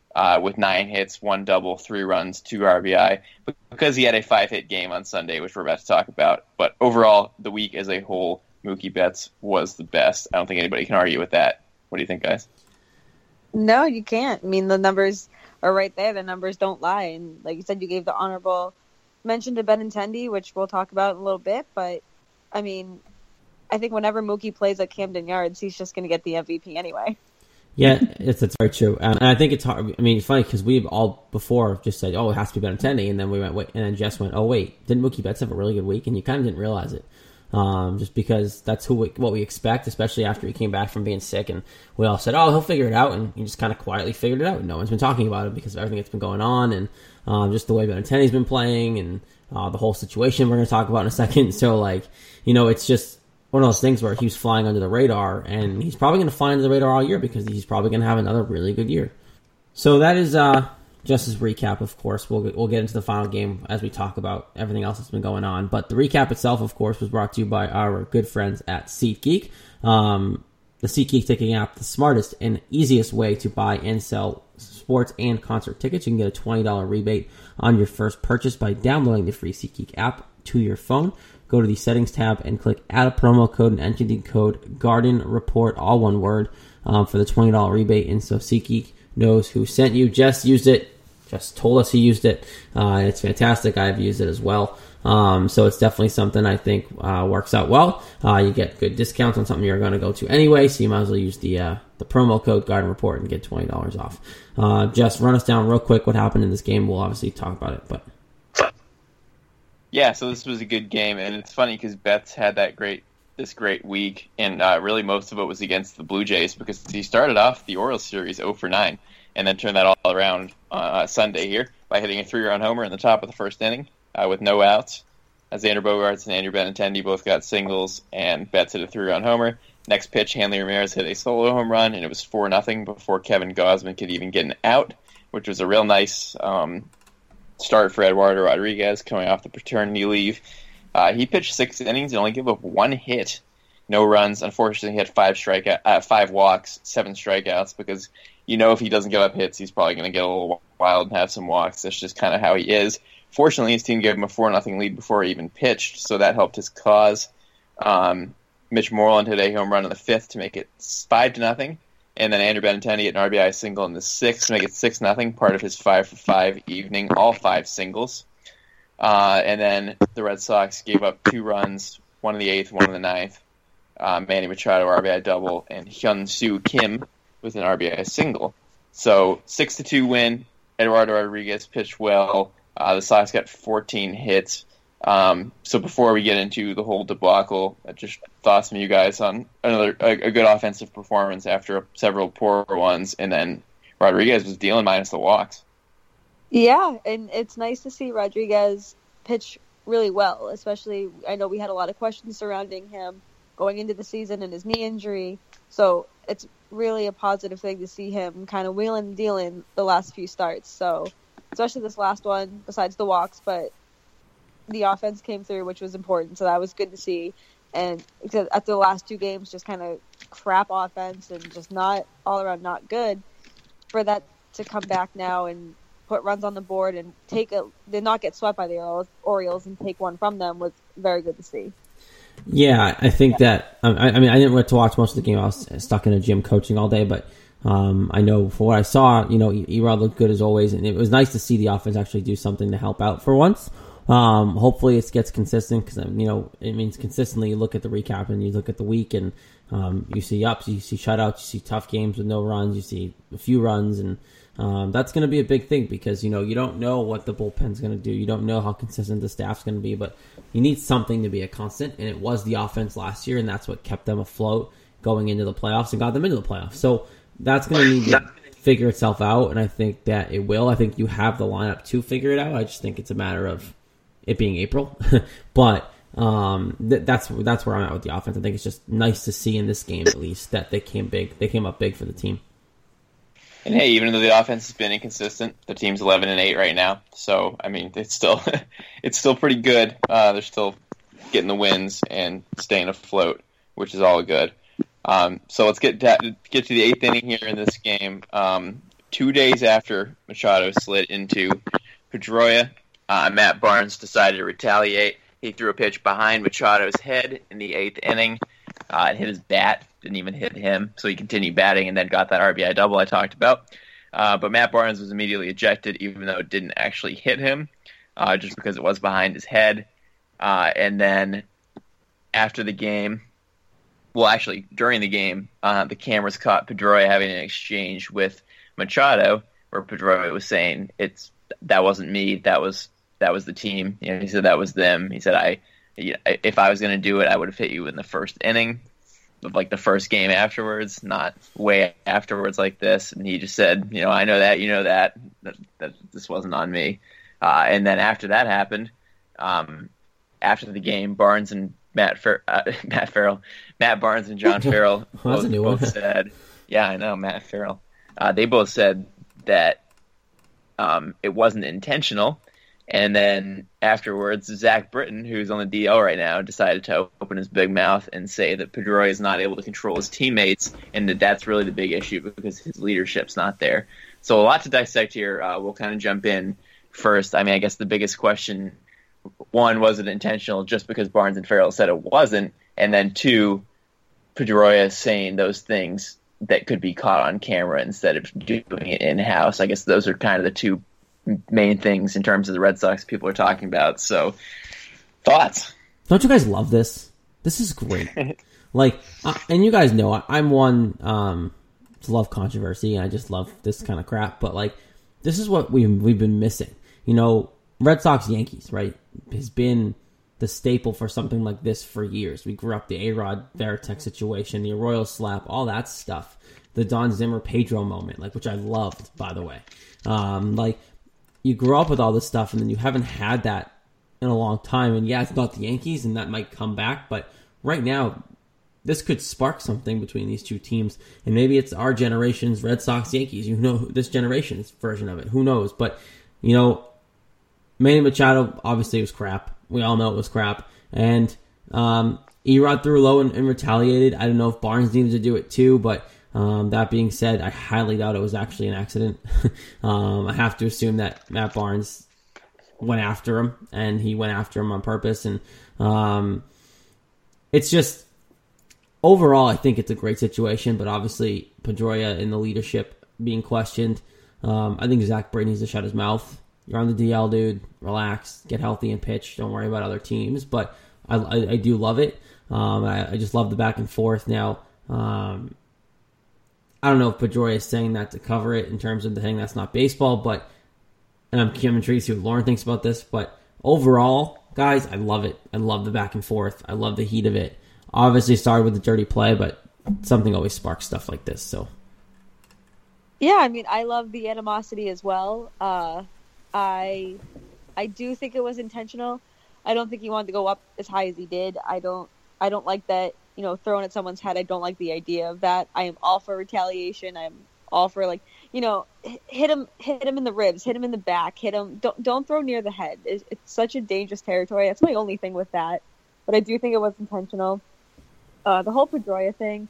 with 9 hits, 1 double, 3 runs, 2 RBI, because he had a 5-hit game on Sunday, which we're about to talk about. But overall, the week as a whole, Mookie Betts was the best. I don't think anybody can argue with that. What do you think, guys? No, you can't. I mean, the numbers are right there. The numbers don't lie. And like you said, you gave the honorable mention to Benintendi, which we'll talk about in a little bit. But, I mean, I think whenever Mookie plays at Camden Yards, he's just going to get the MVP anyway. Yeah, it's very true. And I think it's hard. I mean, it's funny because we've all before just said, oh, it has to be Benintendi. And then we went, wait. And then Jess went, oh, wait, didn't Mookie Betts have a really good week? And you kind of didn't realize it. Just because that's what we expect, especially after he came back from being sick. And we all said, oh, he'll figure it out. And he just kind of quietly figured it out. No one's been talking about it because of everything that's been going on. And just the way Benintendi's been playing and the whole situation we're going to talk about in a second. So, it's just one of those things where he was flying under the radar, and he's probably going to fly under the radar all year because he's probably going to have another really good year. So that is just as recap, of course. We'll get into the final game as we talk about everything else that's been going on. But the recap itself, of course, was brought to you by our good friends at SeatGeek. The SeatGeek ticketing app, the smartest and easiest way to buy and sell sports and concert tickets. You can get a $20 rebate on your first purchase by downloading the free SeatGeek app to your phone. Go to the settings tab and click add a promo code and enter the code Garden Report, all one word, for the $20 rebate. And so SeatGeek knows who sent you. Jess used it. Jess told us he used it. It's fantastic. I've used it as well. So it's definitely something I think works out well. You get good discounts on something you're going to go to anyway, so you might as well use the promo code Garden Report and get $20 off. Jess, run us down real quick what happened in this game. We'll obviously talk about it, but yeah, so this was a good game, and it's funny because Betts had this great week, and really most of it was against the Blue Jays because he started off the Orioles series 0 for 9, and then turned that all around Sunday here by hitting a 3-run homer in the top of the first inning with no outs. Xander Bogaerts and Andrew Benintendi both got singles, and Betts hit a 3-run homer. Next pitch, Hanley Ramirez hit a solo home run, and it was 4-0 before Kevin Gausman could even get an out, which was a real nice start for Eduardo Rodriguez coming off the paternity leave. He pitched 6 innings and only gave up 1 hit, no runs. Unfortunately, he had 5 walks, 7 strikeouts, because if he doesn't give up hits, he's probably going to get a little wild and have some walks. That's just kind of how he is. Fortunately, his team gave him a 4-0 lead before he even pitched, so that helped his cause. Mitch Moreland hit a home run in the 5th to make it 5-0. And then Andrew Benintendi hit an RBI single in the 6th to make it 6-0, part of his 5-for-5 evening, all 5 singles. And then the Red Sox gave up 2 runs, 1 in the 8th, 1 in the 9th. Manny Machado RBI double, and Hyun-Soo Kim with an RBI single. So 6-2 win. Eduardo Rodriguez pitched well. The Sox got 14 hits. So before we get into the whole debacle, just thoughts from you guys on a good offensive performance after several poor ones, and then Rodriguez was dealing minus the walks. Yeah, and it's nice to see Rodriguez pitch really well, especially I know we had a lot of questions surrounding him going into the season and his knee injury, so it's really a positive thing to see him kind of wheeling and dealing the last few starts. So especially this last one, besides the walks, but the offense came through, which was important, so that was good to see. And because after the last 2 games, just kind of crap offense and just not all around not good, for that to come back now and put runs on the board and did not get swept by the Orioles and take one from them was very good to see. Yeah, I think that I didn't get to watch most of the game. I was stuck in a gym coaching all day, but I know for what I saw, Erod looked good as always, and it was nice to see the offense actually do something to help out for once. Hopefully it gets consistent because, it means consistently you look at the recap and you look at the week and you see ups, you see shutouts, you see tough games with no runs, you see a few runs, and that's going to be a big thing because, you don't know what the bullpen's going to do. You don't know how consistent the staff's going to be, but you need something to be a constant, and it was the offense last year, and that's what kept them afloat going into the playoffs and got them into the playoffs. So that's going to need to figure itself out, and I think that it will. I think you have the lineup to figure it out. I just think it's a matter of it being April, but that's where I'm at with the offense. I think it's just nice to see in this game at least that they came up big for the team. And hey, even though the offense has been inconsistent, the team's 11-8 right now. So it's still pretty good. They're still getting the wins and staying afloat, which is all good. So let's get to the 8th inning here in this game. 2 days after Machado slid into Pedroia, Matt Barnes decided to retaliate. He threw a pitch behind Machado's head in the 8th inning. It hit his bat, didn't even hit him, so he continued batting and then got that RBI double I talked about. But Matt Barnes was immediately ejected, even though it didn't actually hit him, just because it was behind his head. And then after the game, well, actually, during the game, the cameras caught Pedroia having an exchange with Machado, where Pedroia was saying, that wasn't me, that was the team. He said that was them. He said, if I was going to do it, I would have hit you in the first inning of like the first game afterwards, not way afterwards like this. And he just said, I know that, that this wasn't on me. And then after that happened, after the game, Barnes and Matt Barnes and John Farrell both said, yeah, I know, Matt Farrell. They both said that it wasn't intentional. And then afterwards, Zach Britton, who's on the DL right now, decided to open his big mouth and say that Pedroia is not able to control his teammates, and that's really the big issue because his leadership's not there. So a lot to dissect here. We'll kind of jump in first. I mean, I guess the biggest question, one, was it intentional just because Barnes and Farrell said it wasn't? And then two, Pedroia saying those things that could be caught on camera instead of doing it in-house. I guess those are kind of the two main things in terms of the Red Sox people are talking about. So, thoughts? Don't you guys love this? This is great. And you guys know I'm one to love controversy, and I just love this kind of crap. But this is what we've been missing. Red Sox Yankees, right, has been the staple for something like this for years. We grew up the A-Rod Veritek situation, the Arroyo slap, all that stuff. The Don Zimmer Pedro moment, which I loved, by the way. You grow up with all this stuff, and then you haven't had that in a long time. And yeah, it's not the Yankees, and that might come back. But right now, this could spark something between these two teams. And maybe it's our generation's Red Sox Yankees. This generation's version of it. Who knows? But, Manny Machado, obviously, was crap. We all know it was crap. And Erod threw low and retaliated. I don't know if Barnes needed to do it too, but that being said, I highly doubt it was actually an accident. I have to assume that Matt Barnes went after him, and he went after him on purpose. And it's just, overall, I think it's a great situation, but obviously Pedroia in the leadership being questioned. I think Zach Britton needs to shut his mouth. You're on the DL, dude. Relax. Get healthy and pitch. Don't worry about other teams. But I do love it. I just love the back and forth. Now, I don't know if Pedroia is saying that to cover it in terms of the thing that's not baseball, and I'm intrigued to see what Lauren thinks about this. But overall, guys, I love it. I love the back and forth. I love the heat of it. Obviously, started with the dirty play, but something always sparks stuff like this. So, yeah, I mean, I love the animosity as well. I do think it was intentional. I don't think he wanted to go up as high as he did. I don't like that, thrown at someone's head. I don't like the idea of that. I am all for retaliation. I'm all for hit him in the ribs, hit him in the back, hit him. Don't throw near the head. It's such a dangerous territory. That's my only thing with that. But I do think it was intentional. The whole Pedroia thing,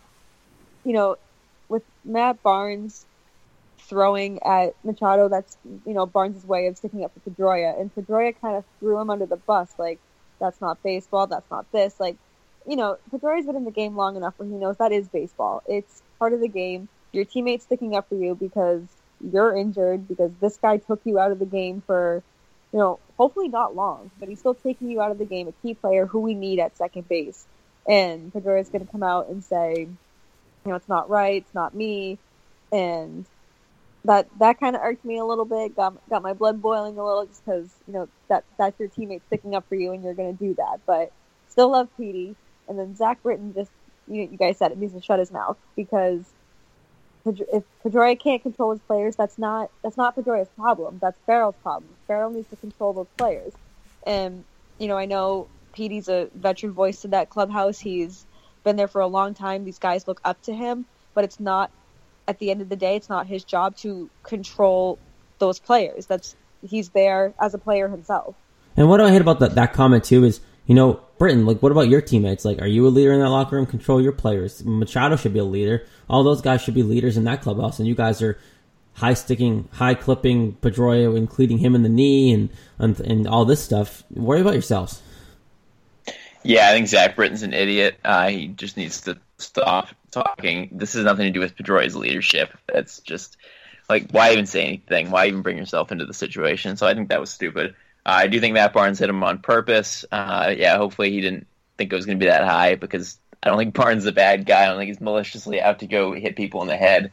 with Matt Barnes throwing at Machado, that's, Barnes' way of sticking up for Pedroia. And Pedroia kind of threw him under the bus. That's not baseball. That's not this. Pedroia's been in the game long enough where he knows that is baseball. It's part of the game. Your teammate's sticking up for you because you're injured, because this guy took you out of the game for, hopefully not long, but he's still taking you out of the game, a key player who we need at second base. And Pedroia's going to come out and say, it's not right, it's not me. And that kind of irked me a little bit, got my blood boiling a little, just because, that's your teammate sticking up for you and you're going to do that. But still love Petey. And then Zach Britton just, you guys said it, needs to shut his mouth, because if Pedroia can't control his players, that's not Pedroia's problem. That's Farrell's problem. Farrell needs to control those players. And, I know Petey's a veteran voice to that clubhouse. He's been there for a long time. These guys look up to him, but it's not, at the end of the day, it's not his job to control those players. He's there as a player himself. And what I hate about that comment too is, Britton, what about your teammates? Are you a leader in that locker room? Control your players. Machado should be a leader. All those guys should be leaders in that clubhouse, and you guys are high clipping Pedroia, including him in the knee and all this stuff. Worry about yourselves. Yeah, I think Zach Britton's an idiot. He just needs to stop talking. This has nothing to do with Pedroia's leadership. That's just, like, why even say anything? Why even bring yourself into the situation? So I think that was stupid. I do think Matt Barnes hit him on purpose. Hopefully he didn't think it was going to be that high, because I don't think Barnes is a bad guy. I don't think he's maliciously out to go hit people in the head.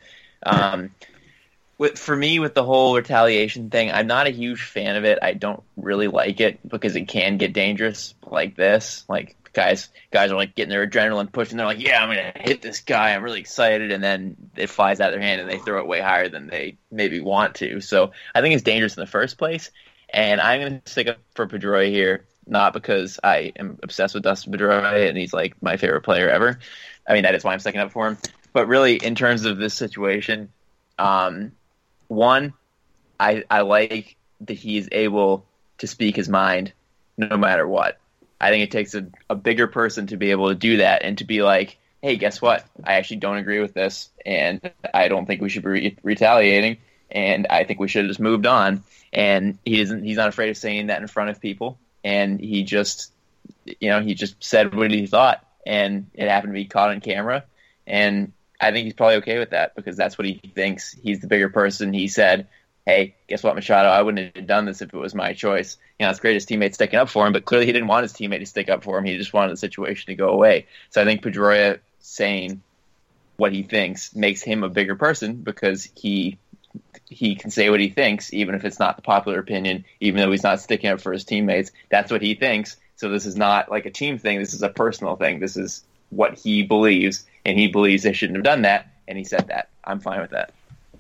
For me, with the whole retaliation thing, I'm not a huge fan of it. I don't really like it because it can get dangerous like this. Like, guys are like getting their adrenaline pushing. They're like, yeah, I'm going to hit this guy. I'm really excited. And then it flies out of their hand and they throw it way higher than they maybe want to. So I think it's dangerous in the first place. And I'm going to stick up for Pedroia here, not because I am obsessed with Dustin Pedroia and he's like my favorite player ever. I mean, that is why I'm sticking up for him. But really, in terms of this situation, one, I like that he is able to speak his mind no matter what. I think it takes a bigger person to be able to do that and to be like, hey, guess what? I actually don't agree with this, and I don't think we should be retaliating, and I think we should have just moved on. And he's not afraid of saying that in front of people, and he just said what he thought, and it happened to be caught on camera, and I think he's probably okay with that because that's what he thinks. He's the bigger person. He said, hey, guess what, Machado? I wouldn't have done this if it was my choice. It's great his teammate sticking up for him, but clearly he didn't want his teammate to stick up for him. He just wanted the situation to go away. So I think Pedroia saying what he thinks makes him a bigger person because he can say what he thinks, even if it's not the popular opinion, even though he's not sticking up for his teammates. That's what he thinks. So this is not like a team thing. This is a personal thing. This is what he believes, and he believes they shouldn't have done that, and he said that. I'm fine with that.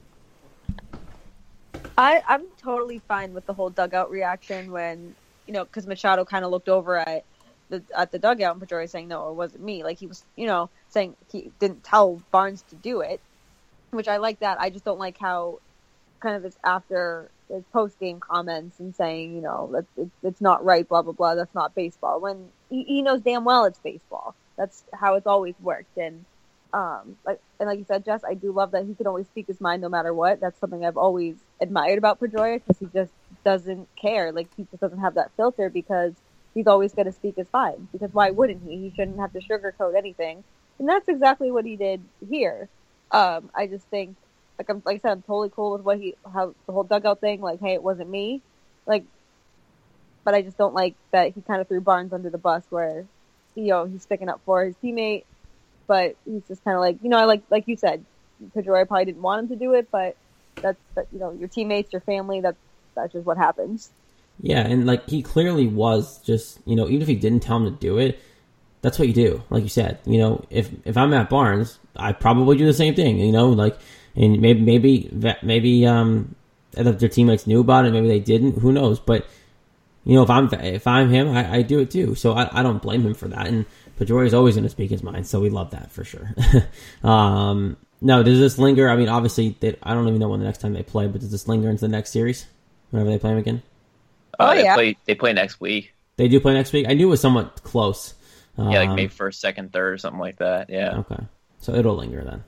I'm totally fine with the whole dugout reaction when, because Machado kind of looked over at the dugout and Pedroia saying, no, it wasn't me. Like, he was, saying he didn't tell Barnes to do it, which I like that. I just don't like how kind of it's after his post-game comments and saying, it's not right, blah, blah, blah, that's not baseball, when he knows damn well it's baseball. That's how it's always worked. And like you said, Jess, I do love that he can always speak his mind no matter what. That's something I've always admired about Pedroia because he just doesn't care. Like, he just doesn't have that filter because he's always going to speak his mind. Because why wouldn't he? He shouldn't have to sugarcoat anything. And that's exactly what he did here. I just think, like I said, I'm totally cool with how the whole dugout thing. Like, hey, it wasn't me. Like, but I just don't like that he kind of threw Barnes under the bus where, he's sticking up for his teammate, but he's just kind of like, I like you said, Pedroia probably didn't want him to do it, but that's your teammates, your family, that's just what happens. Yeah, and like he clearly was just, even if he didn't tell him to do it, that's what you do. Like you said, if I'm at Barnes, I probably do the same thing, and maybe their teammates knew about it, maybe they didn't, who knows, but if I'm him, I do it too. So I don't blame him for that. And Pedroia is always going to speak his mind, so we love that for sure. No, does this linger? I mean, obviously, I don't even know when the next time they play, but does this linger into the next series? Whenever they play them again? They play next week. They do play next week? I knew it was somewhat close. Like May 1st, 2nd, 3rd, or something like that, yeah. Okay. So it'll linger then.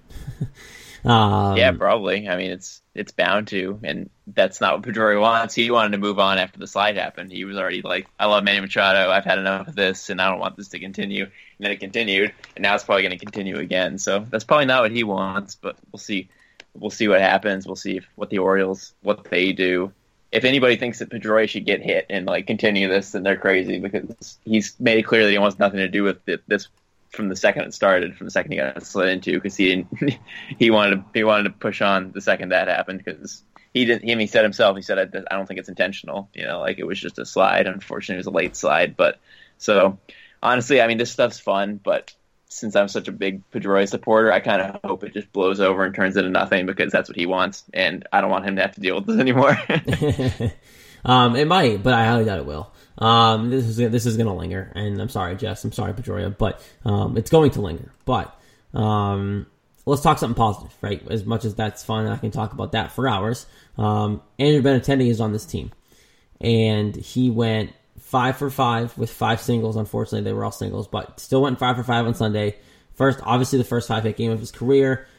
Yeah, probably. I mean, it's bound to, and that's not what Pedroia wants. He wanted to move on after the slide happened. He was already like, I love Manny Machado. I've had enough of this, and I don't want this to continue. And then it continued, and now it's probably going to continue again. So that's probably not what he wants, but we'll see. We'll see what happens. We'll see what the Orioles, what they do. If anybody thinks that Pedroia should get hit and continue this, then they're crazy because he's made it clear that he wants nothing to do with this from the second it started, from the second he got slid into, because he wanted to push on the second that happened because he said himself, I don't think it's intentional, it was just a slide. Unfortunately, it was a late slide, but so honestly, I mean, this stuff's fun, but since I'm such a big Pedroia supporter, I kind of hope it just blows over and turns into nothing because that's what he wants, and I don't want him to have to deal with this anymore. It might, but I highly doubt it will. This is going to linger, and I'm sorry, Jess. I'm sorry, Pedroia, but it's going to linger. But let's talk something positive, right? As much as that's fun, I can talk about that for hours. Andrew Benintendi is on this team, and he went 5 for 5 with 5 singles. Unfortunately, they were all singles, but still went 5 for 5 on Sunday. Obviously the first 5-hit game of his career.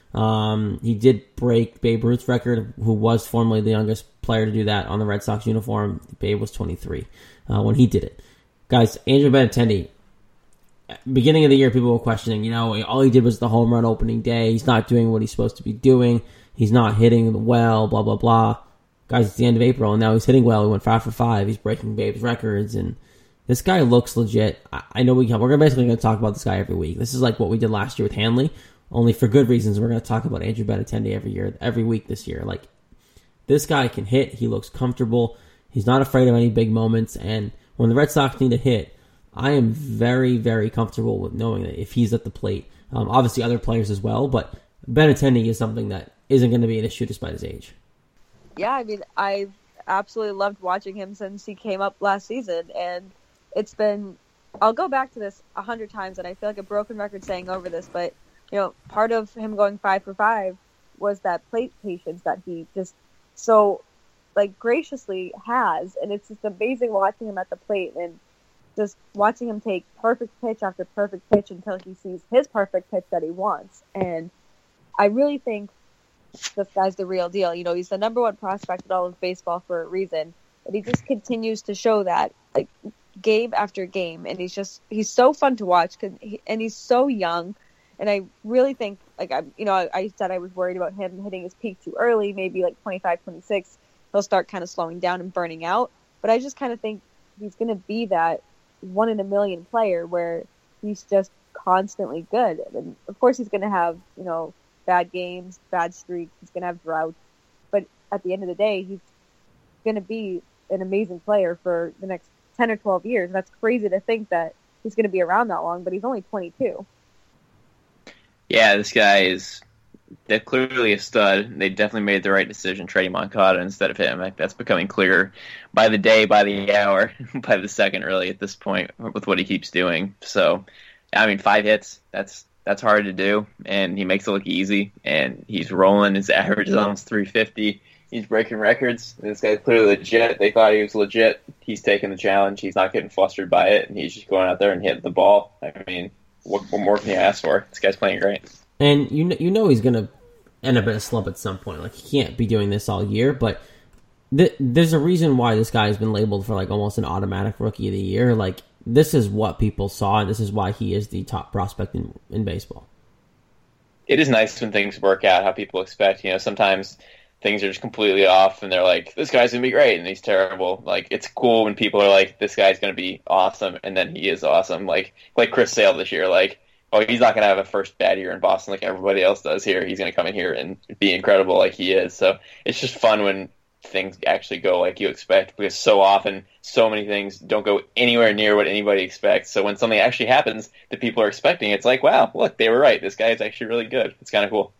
He did break Babe Ruth's record, who was formerly the youngest player to do that on the Red Sox uniform. Babe was 23 when he did it. Guys, Andrew Benintendi, beginning of the year, people were questioning, all he did was the home run opening day. He's not doing what he's supposed to be doing. He's not hitting well, blah, blah, blah. Guys, it's the end of April, and now he's hitting well. He went 5 for 5. He's breaking Babe's records, and this guy looks legit. I know we're basically going to talk about this guy every week. This is like what we did last year with Hanley, only for good reasons. We're going to talk about Andrew Benintendi every week this year. Like, this guy can hit. He looks comfortable. He's not afraid of any big moments, and when the Red Sox need a hit, I am very, very comfortable with knowing that if he's at the plate, obviously other players as well, but Benintendi is something that isn't going to be an issue despite his age. Yeah, I mean, I've absolutely loved watching him since he came up last season, and it's been, I'll go back to this 100 times, and I feel like a broken record saying over this, but, part of him going 5 for 5 was that plate patience that he just so, graciously has, and it's just amazing watching him at the plate, and just watching him take perfect pitch after perfect pitch until he sees his perfect pitch that he wants, and I really think this guy's the real deal. He's the number one prospect in all of baseball for a reason, but he just continues to show that, game after game, and he's so fun to watch, and he's so young, and I really think, I said I was worried about him hitting his peak too early, maybe 25, 26, he'll start kind of slowing down and burning out, but I just kind of think he's going to be that 1 in a million player where he's just constantly good, and of course he's going to have, bad games, bad streaks, he's going to have droughts, but at the end of the day, he's going to be an amazing player for the next 10 or 12 years. And that's crazy to think that he's going to be around that long, but he's only 22. Yeah, this guy they're clearly a stud. They definitely made the right decision trading Moncada instead of him. That's becoming clearer by the day, by the hour, by the second, really, at this point, with what he keeps doing. So, 5 hits, that's hard to do, and he makes it look easy, and he's rolling. His average is almost 350. He's breaking records. This guy's clearly legit. They thought he was legit. He's taking the challenge. He's not getting flustered by it, and he's just going out there and hitting the ball. What more can you ask for? This guy's playing great. And he's going to end up in a slump at some point. He can't be doing this all year, but there's a reason why this guy has been labeled for almost an automatic Rookie of the Year. This is what people saw, and this is why he is the top prospect in baseball. It is nice when things work out how people expect. Sometimes things are just completely off, and they're like, this guy's going to be great, and he's terrible. It's cool when people are like, this guy's going to be awesome, and then he is awesome. Like Chris Sale this year, he's not going to have a first bad year in Boston like everybody else does here. He's going to come in here and be incredible like he is. So it's just fun when things actually go like you expect, because so often so many things don't go anywhere near what anybody expects. So when something actually happens that people are expecting, it's like, wow, look, they were right. This guy is actually really good. It's kind of cool.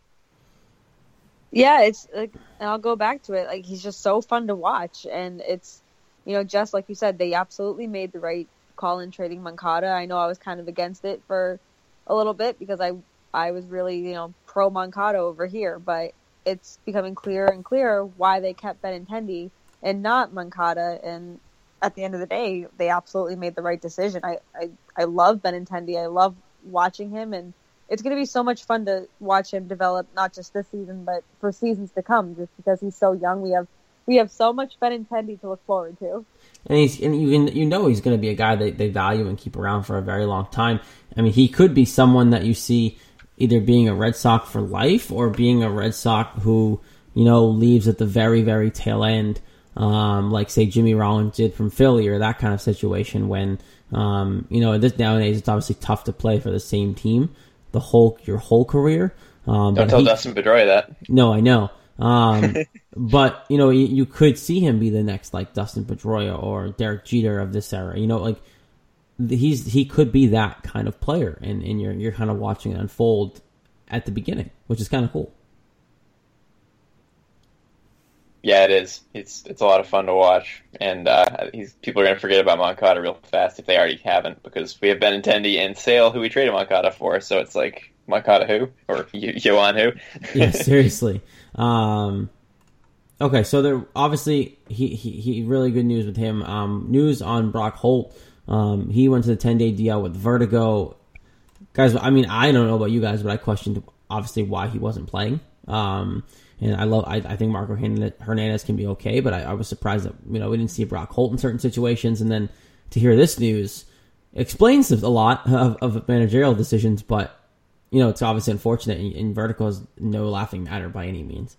Yeah, it's and I'll go back to it. He's just so fun to watch, and it's, just like you said, they absolutely made the right call in trading Moncada. I know I was kind of against it for a little bit because I was really, pro Moncada over here, but it's becoming clearer and clearer why they kept Benintendi and not Moncada, and at the end of the day, they absolutely made the right decision. I love Benintendi. I love watching him, and it's going to be so much fun to watch him develop, not just this season, but for seasons to come, just because he's so young. We have so much Benintendi to look forward to. And he's going to be a guy that they value and keep around for a very long time. He could be someone that you see either being a Red Sox for life or being a Red Sox who, leaves at the very, very tail end, like, say, Jimmy Rollins did from Philly, or that kind of situation when, this nowadays it's obviously tough to play for the same team your whole career. Don't tell Dustin Pedroia that. No, I know. But, you could see him be the next, Dustin Pedroia or Derek Jeter of this era. He could be that kind of player, and you're kind of watching it unfold at the beginning, which is kind of cool. Yeah, it is. It's a lot of fun to watch, and people are going to forget about Moncada real fast if they already haven't, because we have Benintendi and Sale, who we traded Moncada for. So it's like, Moncada who, or Yoan who? Yeah, seriously. Okay, so there obviously he really good news with him. News on Brock Holt. He went to the 10-day DL with vertigo. Guys, I don't know about you guys, but I questioned obviously why he wasn't playing. And I think Marco Hernandez can be okay, but I was surprised that, we didn't see Brock Holt in certain situations. And then to hear this news explains a lot of managerial decisions, but, it's obviously unfortunate, and Vertigo is no laughing matter by any means.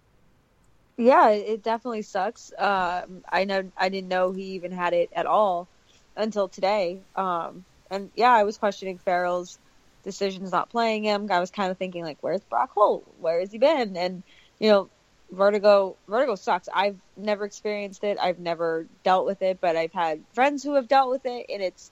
Yeah, it definitely sucks. I didn't know he even had it at all until today. And yeah, I was questioning Farrell's decisions not playing him. I was kind of thinking, like, where's Brock Holt? Where has he been? And, Vertigo sucks. I've never experienced it. I've never dealt with it, but I've had friends who have dealt with it, and it's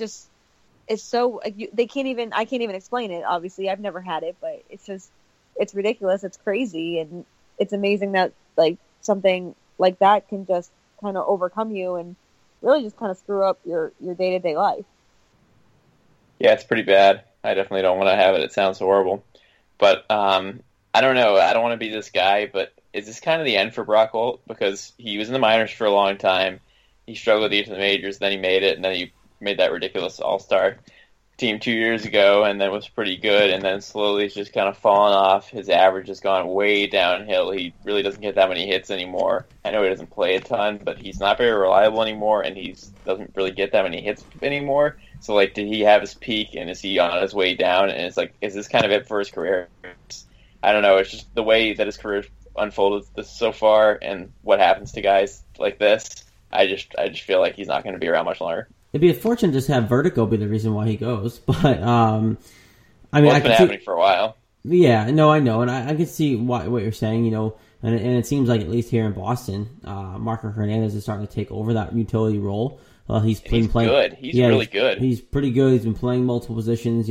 so, I can't even explain it. Obviously, I've never had it, but it's ridiculous. It's crazy. And it's amazing that, like, something like that can just kind of overcome you and really just kind of screw up your day-to-day life. Yeah, it's pretty bad. I definitely don't want to have it. It sounds horrible. But I don't know. I don't want to be this guy, but is this kind of the end for Brock Holt? Because he was in the minors for a long time. He struggled to get to the majors, then he made it, and then he made that ridiculous all-star team 2 years ago, and then was pretty good, and then slowly he's just kind of fallen off. His average has gone way downhill. He really doesn't get that many hits anymore. I know he doesn't play a ton, but he's not very reliable anymore, and he doesn't really get that many hits anymore. So, like, did he have his peak, and is he on his way down? And it's like, is this kind of it for his career? I don't know. It's just the way that his career unfolded so far, and what happens to guys like this. I just feel like he's not going to be around much longer. It'd be unfortunate to just have Vertigo be the reason why he goes, but I mean, it's been happening for a while. Yeah, no, I know, and I can see what you're saying, and it seems like at least here in Boston, Marco Hernandez is starting to take over that utility role. He's playing good. He's really good. He's pretty good. He's been playing multiple positions.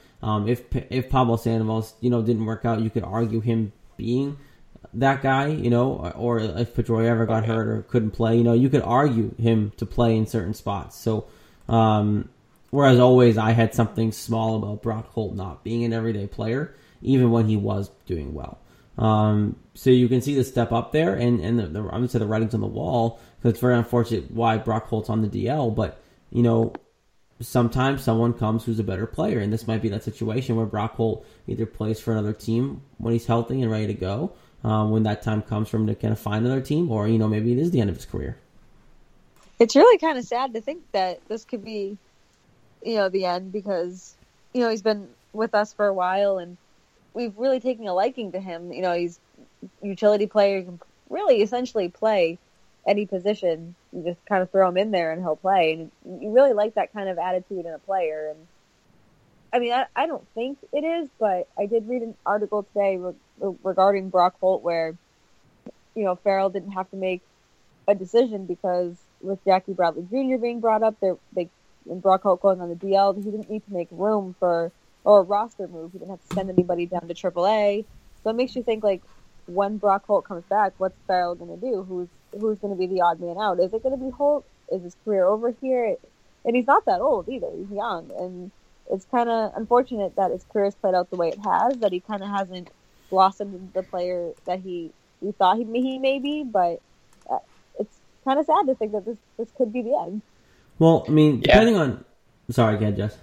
If Pablo Sandoval, didn't work out, you could argue him being that guy, or if Pedroia ever got hurt or couldn't play, you could argue him to play in certain spots. So, whereas always I had something small about Brock Holt not being an everyday player, even when he was doing well. So you can see the step up there, and I'm going to say the writing's on the wall, because it's very unfortunate why Brock Holt's on the DL, but, sometimes someone comes who's a better player, and this might be that situation where Brock Holt either plays for another team when he's healthy and ready to go, when that time comes for him to kind of find another team, or, maybe it is the end of his career. It's really kind of sad to think that this could be, the end, because, he's been with us for a while, and we've really taken a liking to him. He's a utility player. He can really essentially play any position. You just kind of throw him in there and he'll play. And you really like that kind of attitude in a player. And I mean, I don't think it is, but I did read an article today regarding Brock Holt where, Farrell didn't have to make a decision because with Jackie Bradley Jr. being brought up, and Brock Holt going on the DL, he didn't need to make room for or a roster move. He didn't have to send anybody down to AAA. So it makes you think, like, when Brock Holt comes back, what's Farrell going to do? Who's going to be the odd man out? Is it going to be Holt? Is his career over here? And he's not that old either. He's young. And it's kind of unfortunate that his career has played out the way it has, that he kind of hasn't blossomed into the player that we thought he may be. But it's kind of sad to think that this could be the end. Well, I mean, depending on... Sorry, go ahead, Jess.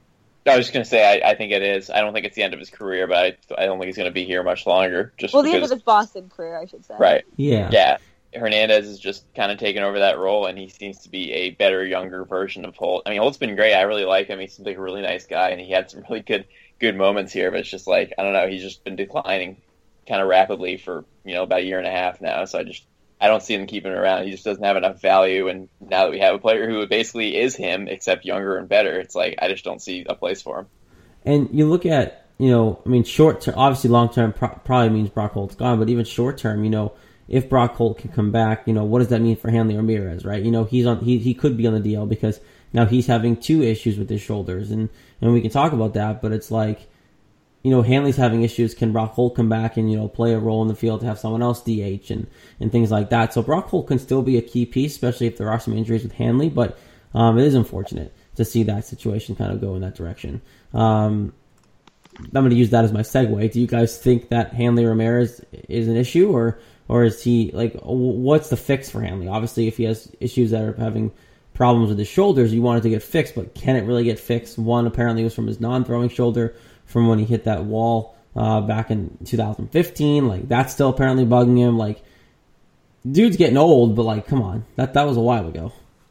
I was just going to say, I think it is. I don't think it's the end of his career, but I don't think he's going to be here much longer. The end of his Boston career, I should say. Right. Yeah. Yeah. Hernandez is just kind of taking over that role, and he seems to be a better, younger version of Holt. I mean, Holt's been great. I really like him. He seems like a really nice guy, and he had some really good moments here, but it's just like, I don't know, he's just been declining kind of rapidly for, about a year and a half now, so I don't see him keeping him around. He just doesn't have enough value, and now that we have a player who basically is him, except younger and better, it's like, I just don't see a place for him. And you look at, short term, obviously long term probably means Brock Holt's gone, but even short term, if Brock Holt can come back, what does that mean for Hanley Ramirez, right? He could be on the DL because now he's having 2 issues with his shoulders, and we can talk about that, but it's like, Hanley's having issues. Can Brock Holt come back and, play a role in the field to have someone else DH and things like that? So Brock Holt can still be a key piece, especially if there are some injuries with Hanley, but it is unfortunate to see that situation kind of go in that direction. I'm going to use that as my segue. Do you guys think that Hanley Ramirez is an issue, or is he, like, what's the fix for Hanley? Obviously, if he has issues that are having problems with his shoulders, you want it to get fixed, but can it really get fixed? One, apparently, was from his non-throwing shoulder from when he hit that wall back in 2015. Like, that's still apparently bugging him. Like, dude's getting old, but, like, come on. That was a while ago.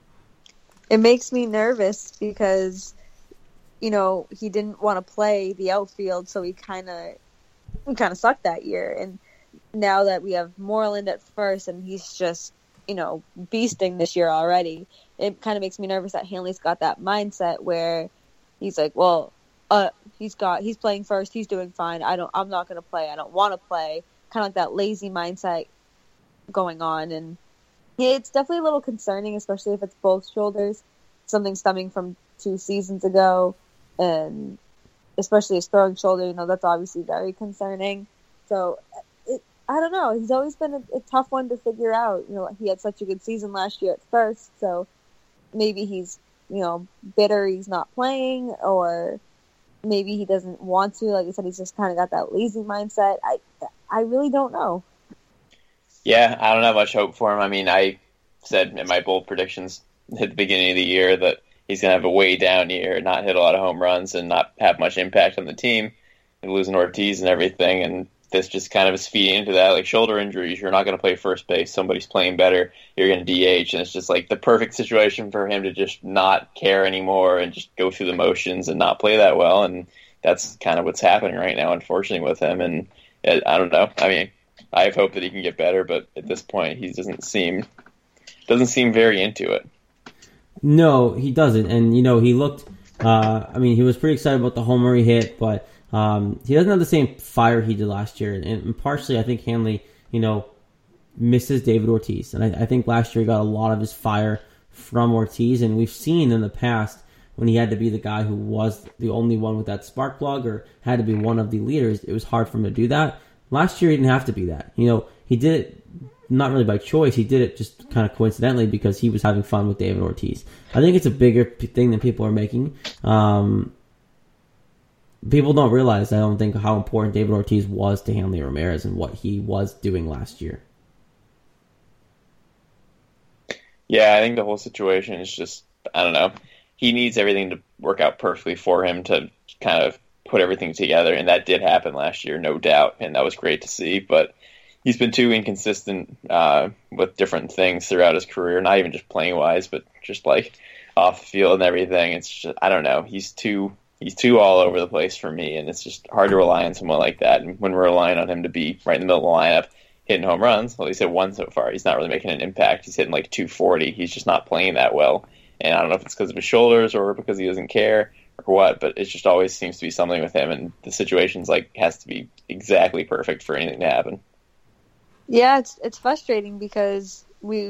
It makes me nervous because, you know, he didn't want to play the outfield, so he kind of sucked that year. And now that we have Moreland at first and he's just, you know, beasting this year already, it kind of makes me nervous that Hanley's got that mindset where he's like, well, he's playing first, he's doing fine. I'm not going to play. I don't want to play. Kind of like that lazy mindset going on. And it's definitely a little concerning, especially if it's both shoulders, something stemming from 2 seasons ago, and especially his throwing shoulder, you know, that's obviously very concerning. So I don't know. He's always been a tough one to figure out. You know, he had such a good season last year at first, so maybe he's, you know, bitter he's not playing, or maybe he doesn't want to. Like I said, he's just kind of got that lazy mindset. I really don't know. Yeah, I don't have much hope for him. I mean, I said in my bold predictions at the beginning of the year that he's going to have a way down year, not hit a lot of home runs, and not have much impact on the team, and losing Ortiz and everything, and this just kind of is feeding into that. Like, shoulder injuries, you're not going to play first base, somebody's playing better, you're going to DH, and it's just like the perfect situation for him to just not care anymore and just go through the motions and not play that well, and that's kind of what's happening right now, unfortunately, with him. And I don't know. I mean, I have hope that he can get better, but at this point, he doesn't seem very into it. No, he doesn't. And, you know, he looked, he was pretty excited about the homer he hit, but he doesn't have the same fire he did last year. And partially, I think Hanley, you know, misses David Ortiz. And I think last year he got a lot of his fire from Ortiz. And we've seen in the past when he had to be the guy who was the only one with that spark plug or had to be one of the leaders, it was hard for him to do that. Last year he didn't have to be that. You know, he did it not really by choice. He did it just kind of coincidentally because he was having fun with David Ortiz. I think it's a bigger thing than people are making. People don't realize, I don't think, how important David Ortiz was to Hanley Ramirez and what he was doing last year. Yeah, I think the whole situation is just, I don't know. He needs everything to work out perfectly for him to kind of put everything together, and that did happen last year, no doubt, and that was great to see, but he's been too inconsistent with different things throughout his career, not even just playing wise, but just like off the field and everything. It's just, I don't know, he's too all over the place for me, and it's just hard to rely on someone like that. And when we're relying on him to be right in the middle of the lineup, hitting home runs, well, he's hit one so far. He's not really making an impact. He's hitting like 240. He's just not playing that well. And I don't know if it's because of his shoulders or because he doesn't care or what, but it just always seems to be something with him, and the situation's like has to be exactly perfect for anything to happen. Yeah, it's frustrating because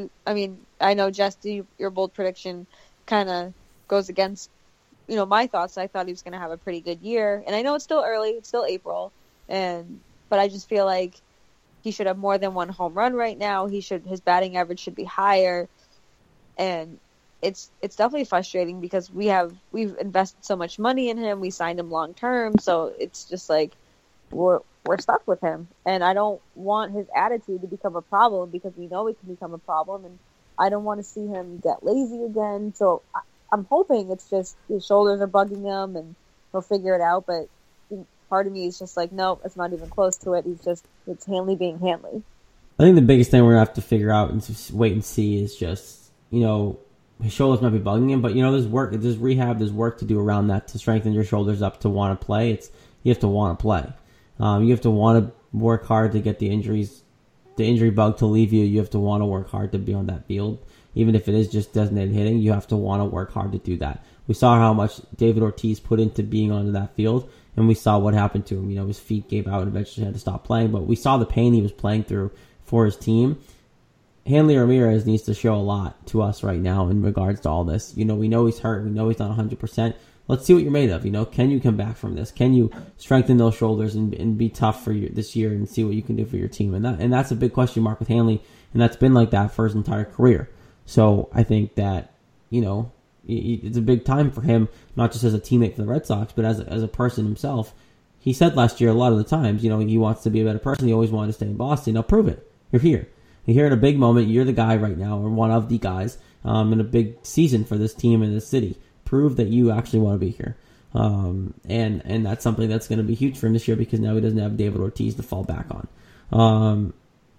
I know, Jess, your bold prediction kind of goes against, you know, my thoughts. I thought he was going to have a pretty good year, and I know it's still early, it's still April, but I just feel like he should have more than one home run right now. His batting average should be higher, and it's definitely frustrating because we've invested so much money in him. We signed him long term, so it's just like we're stuck with him, and I don't want his attitude to become a problem because we know it can become a problem, and I don't want to see him get lazy again. So I'm hoping it's just his shoulders are bugging him and he'll figure it out. But part of me is just like, no, it's not even close to it. It's Hanley being Hanley. I think the biggest thing we're going to have to figure out and just wait and see is just, you know, his shoulders might be bugging him, but, you know, there's rehab, there's work to do around that to strengthen your shoulders up to want to play. You have to want to play. You have to want to work hard to get the injury bug to leave you. You have to want to work hard to be on that field. Even if it is just designated hitting, you have to want to work hard to do that. We saw how much David Ortiz put into being onto that field, and we saw what happened to him. You know, his feet gave out and eventually had to stop playing, but we saw the pain he was playing through for his team. Hanley Ramirez needs to show a lot to us right now in regards to all this. You know, we know he's hurt. We know he's not 100%. Let's see what you're made of. You know, can you come back from this? Can you strengthen those shoulders and be tough for this year and see what you can do for your team? And that's a big question mark with Hanley, and that's been like that for his entire career. So I think that, you know, it's a big time for him, not just as a teammate for the Red Sox, but as a person himself. He said last year a lot of the times, you know, he wants to be a better person. He always wanted to stay in Boston. Now prove it. You're here. You're here in a big moment. You're the guy right now, or one of the guys, in a big season for this team and this city. Prove that you actually want to be here. And that's something that's going to be huge for him this year because now he doesn't have David Ortiz to fall back on.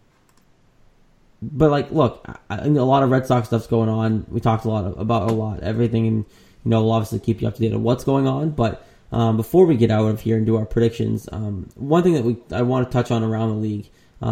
But like, look, I think a lot of Red Sox stuff's going on. We talked about a lot, everything, and we'll obviously keep you up to date on what's going on. But before we get out of here and do our predictions, one thing that I want to touch on around the league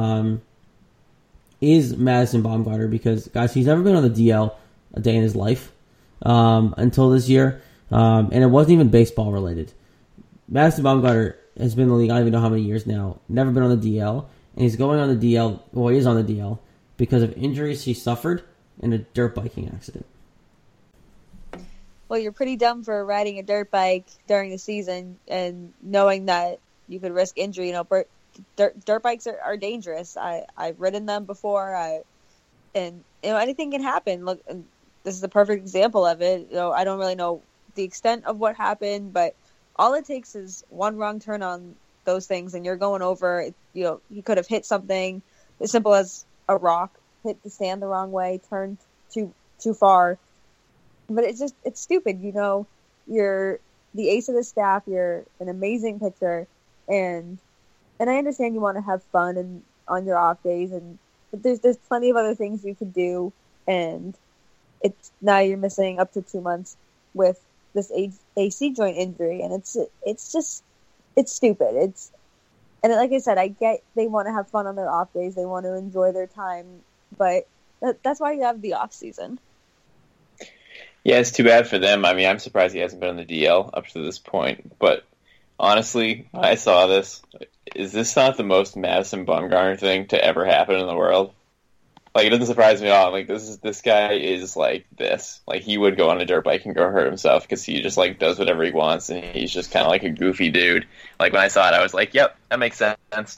is Madison Bumgarner because, guys, he's never been on the DL a day in his life until this year, and it wasn't even baseball related. Madison Bumgarner has been in the league, I don't even know how many years now, never been on the DL, and he's going on the DL, well, he is on the DL, because of injuries he suffered in a dirt biking accident. Well, you're pretty dumb for riding a dirt bike during the season and knowing that you could risk injury. Dirt bikes are dangerous. I've ridden them before, and anything can happen. Look, this is a perfect example of it. I don't really know the extent of what happened, but all it takes is one wrong turn on those things, and you're going over. He could have hit something as simple as a rock, hit the sand the wrong way, turned too far. But it's stupid. You're the ace of the staff. You're an amazing pitcher, and I understand you want to have fun and on your off days, but there's plenty of other things you could do, and now you're missing up to 2 months with this AC joint injury, and it's stupid. And like I said, I get they want to have fun on their off days. They want to enjoy their time. But that's why you have the off season. Yeah, it's too bad for them. I mean, I'm surprised he hasn't been on the DL up to this point. But honestly, when I saw this, is this not the most Madison Bumgarner thing to ever happen in the world? Like, it doesn't surprise me at all. Like, this guy is like this. Like, he would go on a dirt bike and go hurt himself because he just, like, does whatever he wants, and he's just kind of like a goofy dude. Like, when I saw it, I was like, yep, that makes sense.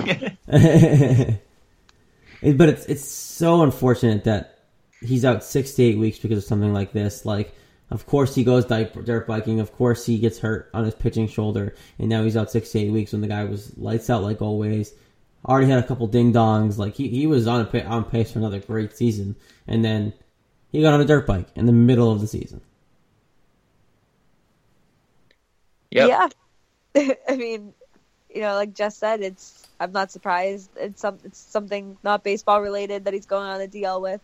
But it's so unfortunate that he's out 6 to 8 weeks because of something like this. Like, of course he goes dirt biking. Of course he gets hurt on his pitching shoulder, and now he's out 6 to 8 weeks when the guy was lights out like always. Already had a couple ding-dongs. Like, he was on pace for another great season. And then he got on a dirt bike in the middle of the season. Yep. Yeah. I mean, like Jess said, I'm not surprised. It's something not baseball related that he's going on the DL with.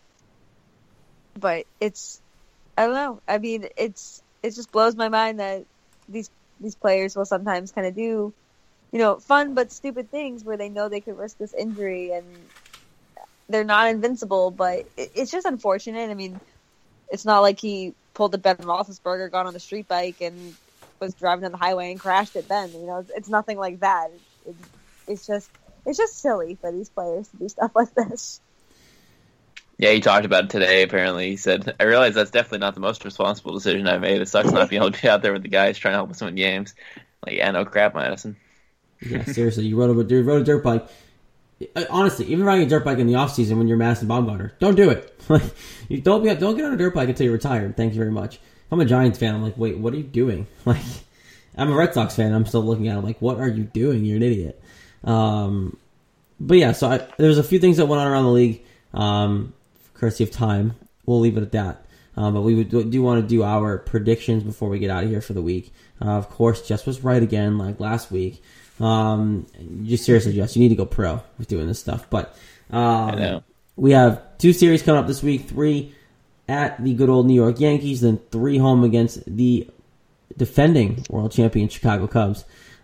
But I don't know. I mean, it just blows my mind that these players will sometimes kind of do fun but stupid things where they know they could risk this injury, and they're not invincible, but it's just unfortunate. I mean, it's not like he pulled a Ben Roethlisberger, got on the street bike, and was driving on the highway and crashed it then. It's nothing like that. It's just silly for these players to do stuff like this. Yeah, he talked about it today, apparently. He said, I realize that's definitely not the most responsible decision I've made. It sucks not being able to be out there with the guys trying to help us win games. Like, yeah, no crap, Madison. Yeah, seriously, you rode a dirt bike. Honestly, even riding a dirt bike in the off season when you're Madison Bumgarner, don't do it. Like, you don't get on a dirt bike until you're retired. Thank you very much. If I'm a Giants fan, I'm like, wait, what are you doing? Like, I'm a Red Sox fan. I'm still looking at it like, what are you doing? You're an idiot. But yeah, so there's a few things that went on around the league. Courtesy of time, we'll leave it at that. But we do want to do our predictions before we get out of here for the week. Of course, Jess was right again, like last week. Just seriously, Jess, you need to go pro with doing this stuff. But I know. We have 2 series coming up this week, 3 at the good old New York Yankees, then 3 home against the defending world champion Chicago Cubs.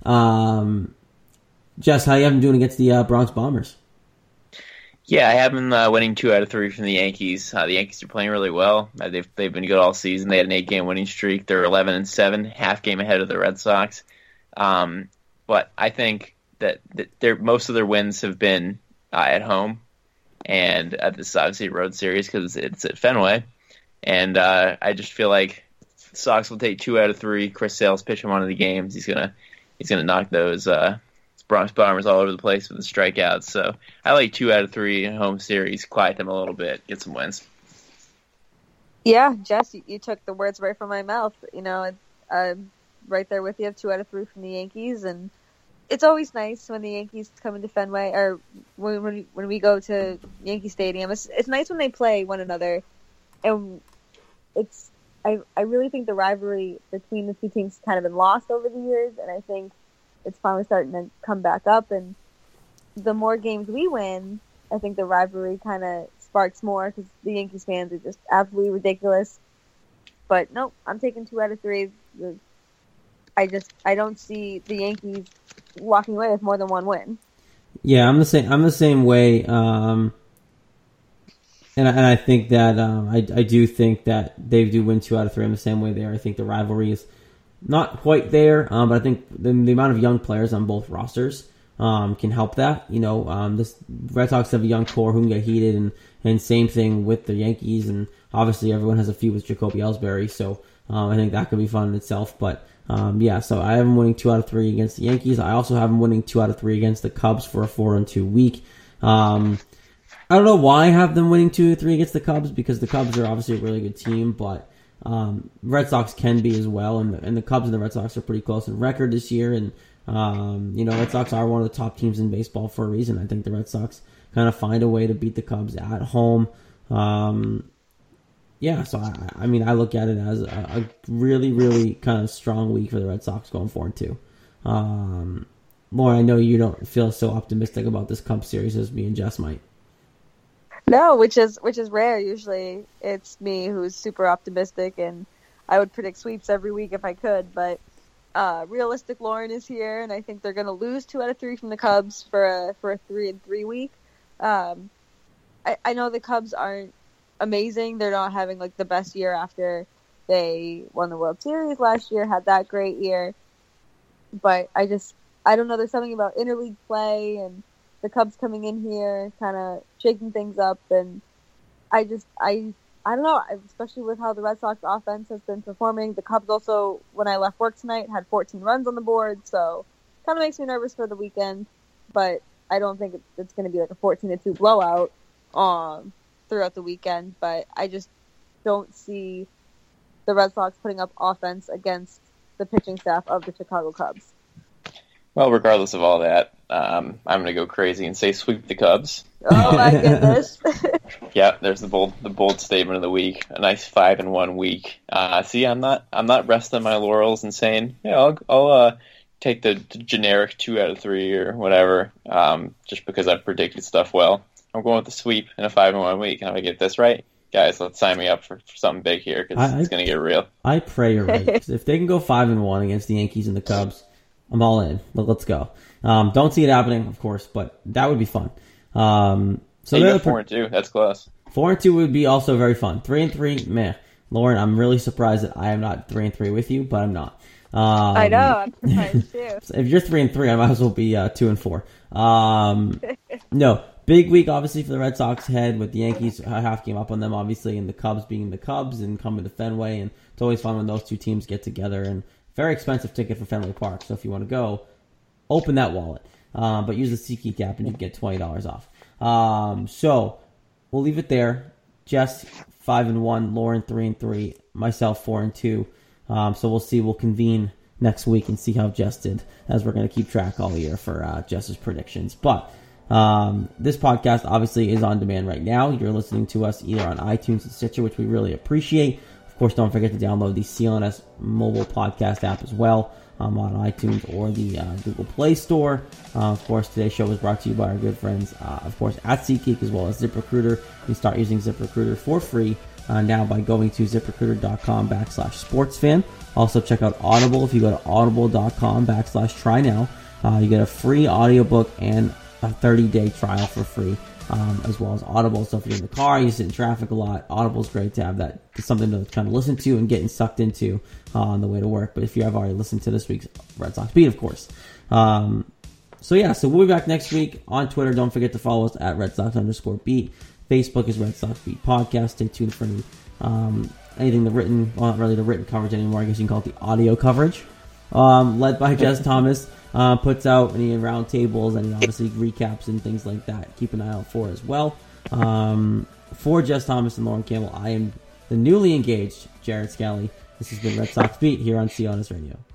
Jess, how you have them doing against the Bronx Bombers? Yeah, I have them winning 2 out of 3 from the Yankees. The Yankees are playing really well. They've been good all season. They had an 8-game winning streak. They're 11-7, half game ahead of the Red Sox. But I think that most of their wins have been at home, and this is obviously a road series because it's at Fenway. And I just feel like the Sox will take 2 out of 3. Chris Sale's pitching one of the games. He's gonna knock those Bronx Bombers all over the place with the strikeouts. So I like 2 out of 3 in home series. Quiet them a little bit, get some wins. Yeah, Jess, you took the words right from my mouth. I'm right there with you. 2 out of 3 from the Yankees, and it's always nice when the Yankees come into Fenway, or when we go to Yankee Stadium. It's nice when they play one another, and I really think the rivalry between the two teams has kind of been lost over the years, and I think it's finally starting to come back up. And the more games we win, I think the rivalry kind of sparks more because the Yankees fans are just absolutely ridiculous. But no, I'm taking 2 out of 3. I don't see the Yankees walking away with more than one win. Yeah, I'm the same way. And I think that I do think that they do win 2 out of 3. I'm the same way there. I think the rivalry is not quite there, but I think the amount of young players on both rosters can help that. This Red Sox have a young core who can get heated, and same thing with the Yankees. And obviously everyone has a feud with Jacoby Ellsbury, so I think that could be fun in itself. But so I have them winning 2 out of 3 against the Yankees. I also have them winning 2 out of 3 against the Cubs for a 4-2 week. I don't know why I have them winning 2 or 3 against the Cubs, because the Cubs are obviously a really good team, but Red Sox can be as well, and the Cubs and the Red Sox are pretty close in record this year, and Red Sox are one of the top teams in baseball for a reason. I think the Red Sox kind of find a way to beat the Cubs at home. So I look at it as a really, really kind of strong week for the Red Sox going 4-2. Lauren, I know you don't feel so optimistic about this Cubs series as me and Jess might. No, which is rare. Usually it's me who's super optimistic, and I would predict sweeps every week if I could. But realistic Lauren is here, and I think they're going to lose 2 out of 3 from the Cubs for a 3-3 week. I know the Cubs aren't amazing. They're not having like the best year after they won the World Series last year, had that great year. But I don't know. There's something about interleague play and the Cubs coming in here, kind of shaking things up, and I don't know, especially with how the Red Sox offense has been performing. The Cubs also, when I left work tonight, had 14 runs on the board, so kind of makes me nervous for the weekend, but I don't think it's going to be like a 14-2 blowout throughout the weekend, but I just don't see the Red Sox putting up offense against the pitching staff of the Chicago Cubs. Well, regardless of all that, I'm going to go crazy and say sweep the Cubs. Oh my goodness! Yeah, there's the bold statement of the week. A nice 5-1 week. See, I'm not resting my laurels and saying, I'll take the generic 2 out of 3 or whatever, just because I've predicted stuff well. I'm going with the sweep in a 5-1 week, and if I get this right, guys, let's sign me up for something big here, because it's going to get real. I pray you're right. 'Cause if they can go 5-1 against the Yankees and the Cubs, I'm all in. But let's go. Don't see it happening, of course, but that would be fun. So you got 4-2. That's close. 4-2 would be also very fun. 3-3, meh. Lauren, I'm really surprised that I am not 3-3 with you, but I'm not. I know. I'm surprised too. If you're 3-3, I might as well be 2-4. No, big week obviously for the Red Sox head with the Yankees a half game up on them, obviously, and the Cubs being the Cubs and coming to Fenway, and it's always fun when those two teams get together. And very expensive ticket for Fenway Park, so if you want to go, open that wallet. But use the SeatGeek app and you can get $20 off. So we'll leave it there. Jess 5-1, Lauren 3-3, myself 4-2. So we'll see. We'll convene next week and see how Jess did, as we're going to keep track all year for Jess's predictions. But this podcast obviously is on demand right now. You're listening to us either on iTunes and Stitcher, which we really appreciate. Of course, don't forget to download the CLNS mobile podcast app as well on iTunes or the Google Play Store. Of course, today's show was brought to you by our good friends, of course, at SeatGeek as well as ZipRecruiter. You can start using ZipRecruiter for free now by going to ZipRecruiter.com/sportsfan. Also, check out Audible. If you go to audible.com/trynow, you get a free audiobook and a 30-day trial for free. As well as Audible. So if you're in the car, you sit in traffic a lot, Audible's great to have that. It's something to kind of listen to and getting sucked into on the way to work. But if you have already listened to this week's Red Sox Beat, of course. So we'll be back next week on Twitter. Don't forget to follow us at RedSox_beat. Facebook is Red Sox Beat Podcast. Stay tuned for anything the written, well, not really the written coverage anymore. I guess you can call it the audio coverage. Led by Jess Thomas. Puts out any round tables, any obviously recaps and things like that. Keep an eye out for as well. For Jess Thomas and Lauren Campbell, I am the newly engaged Jared Scally. This has been Red Sox Beat here on CLNS Radio.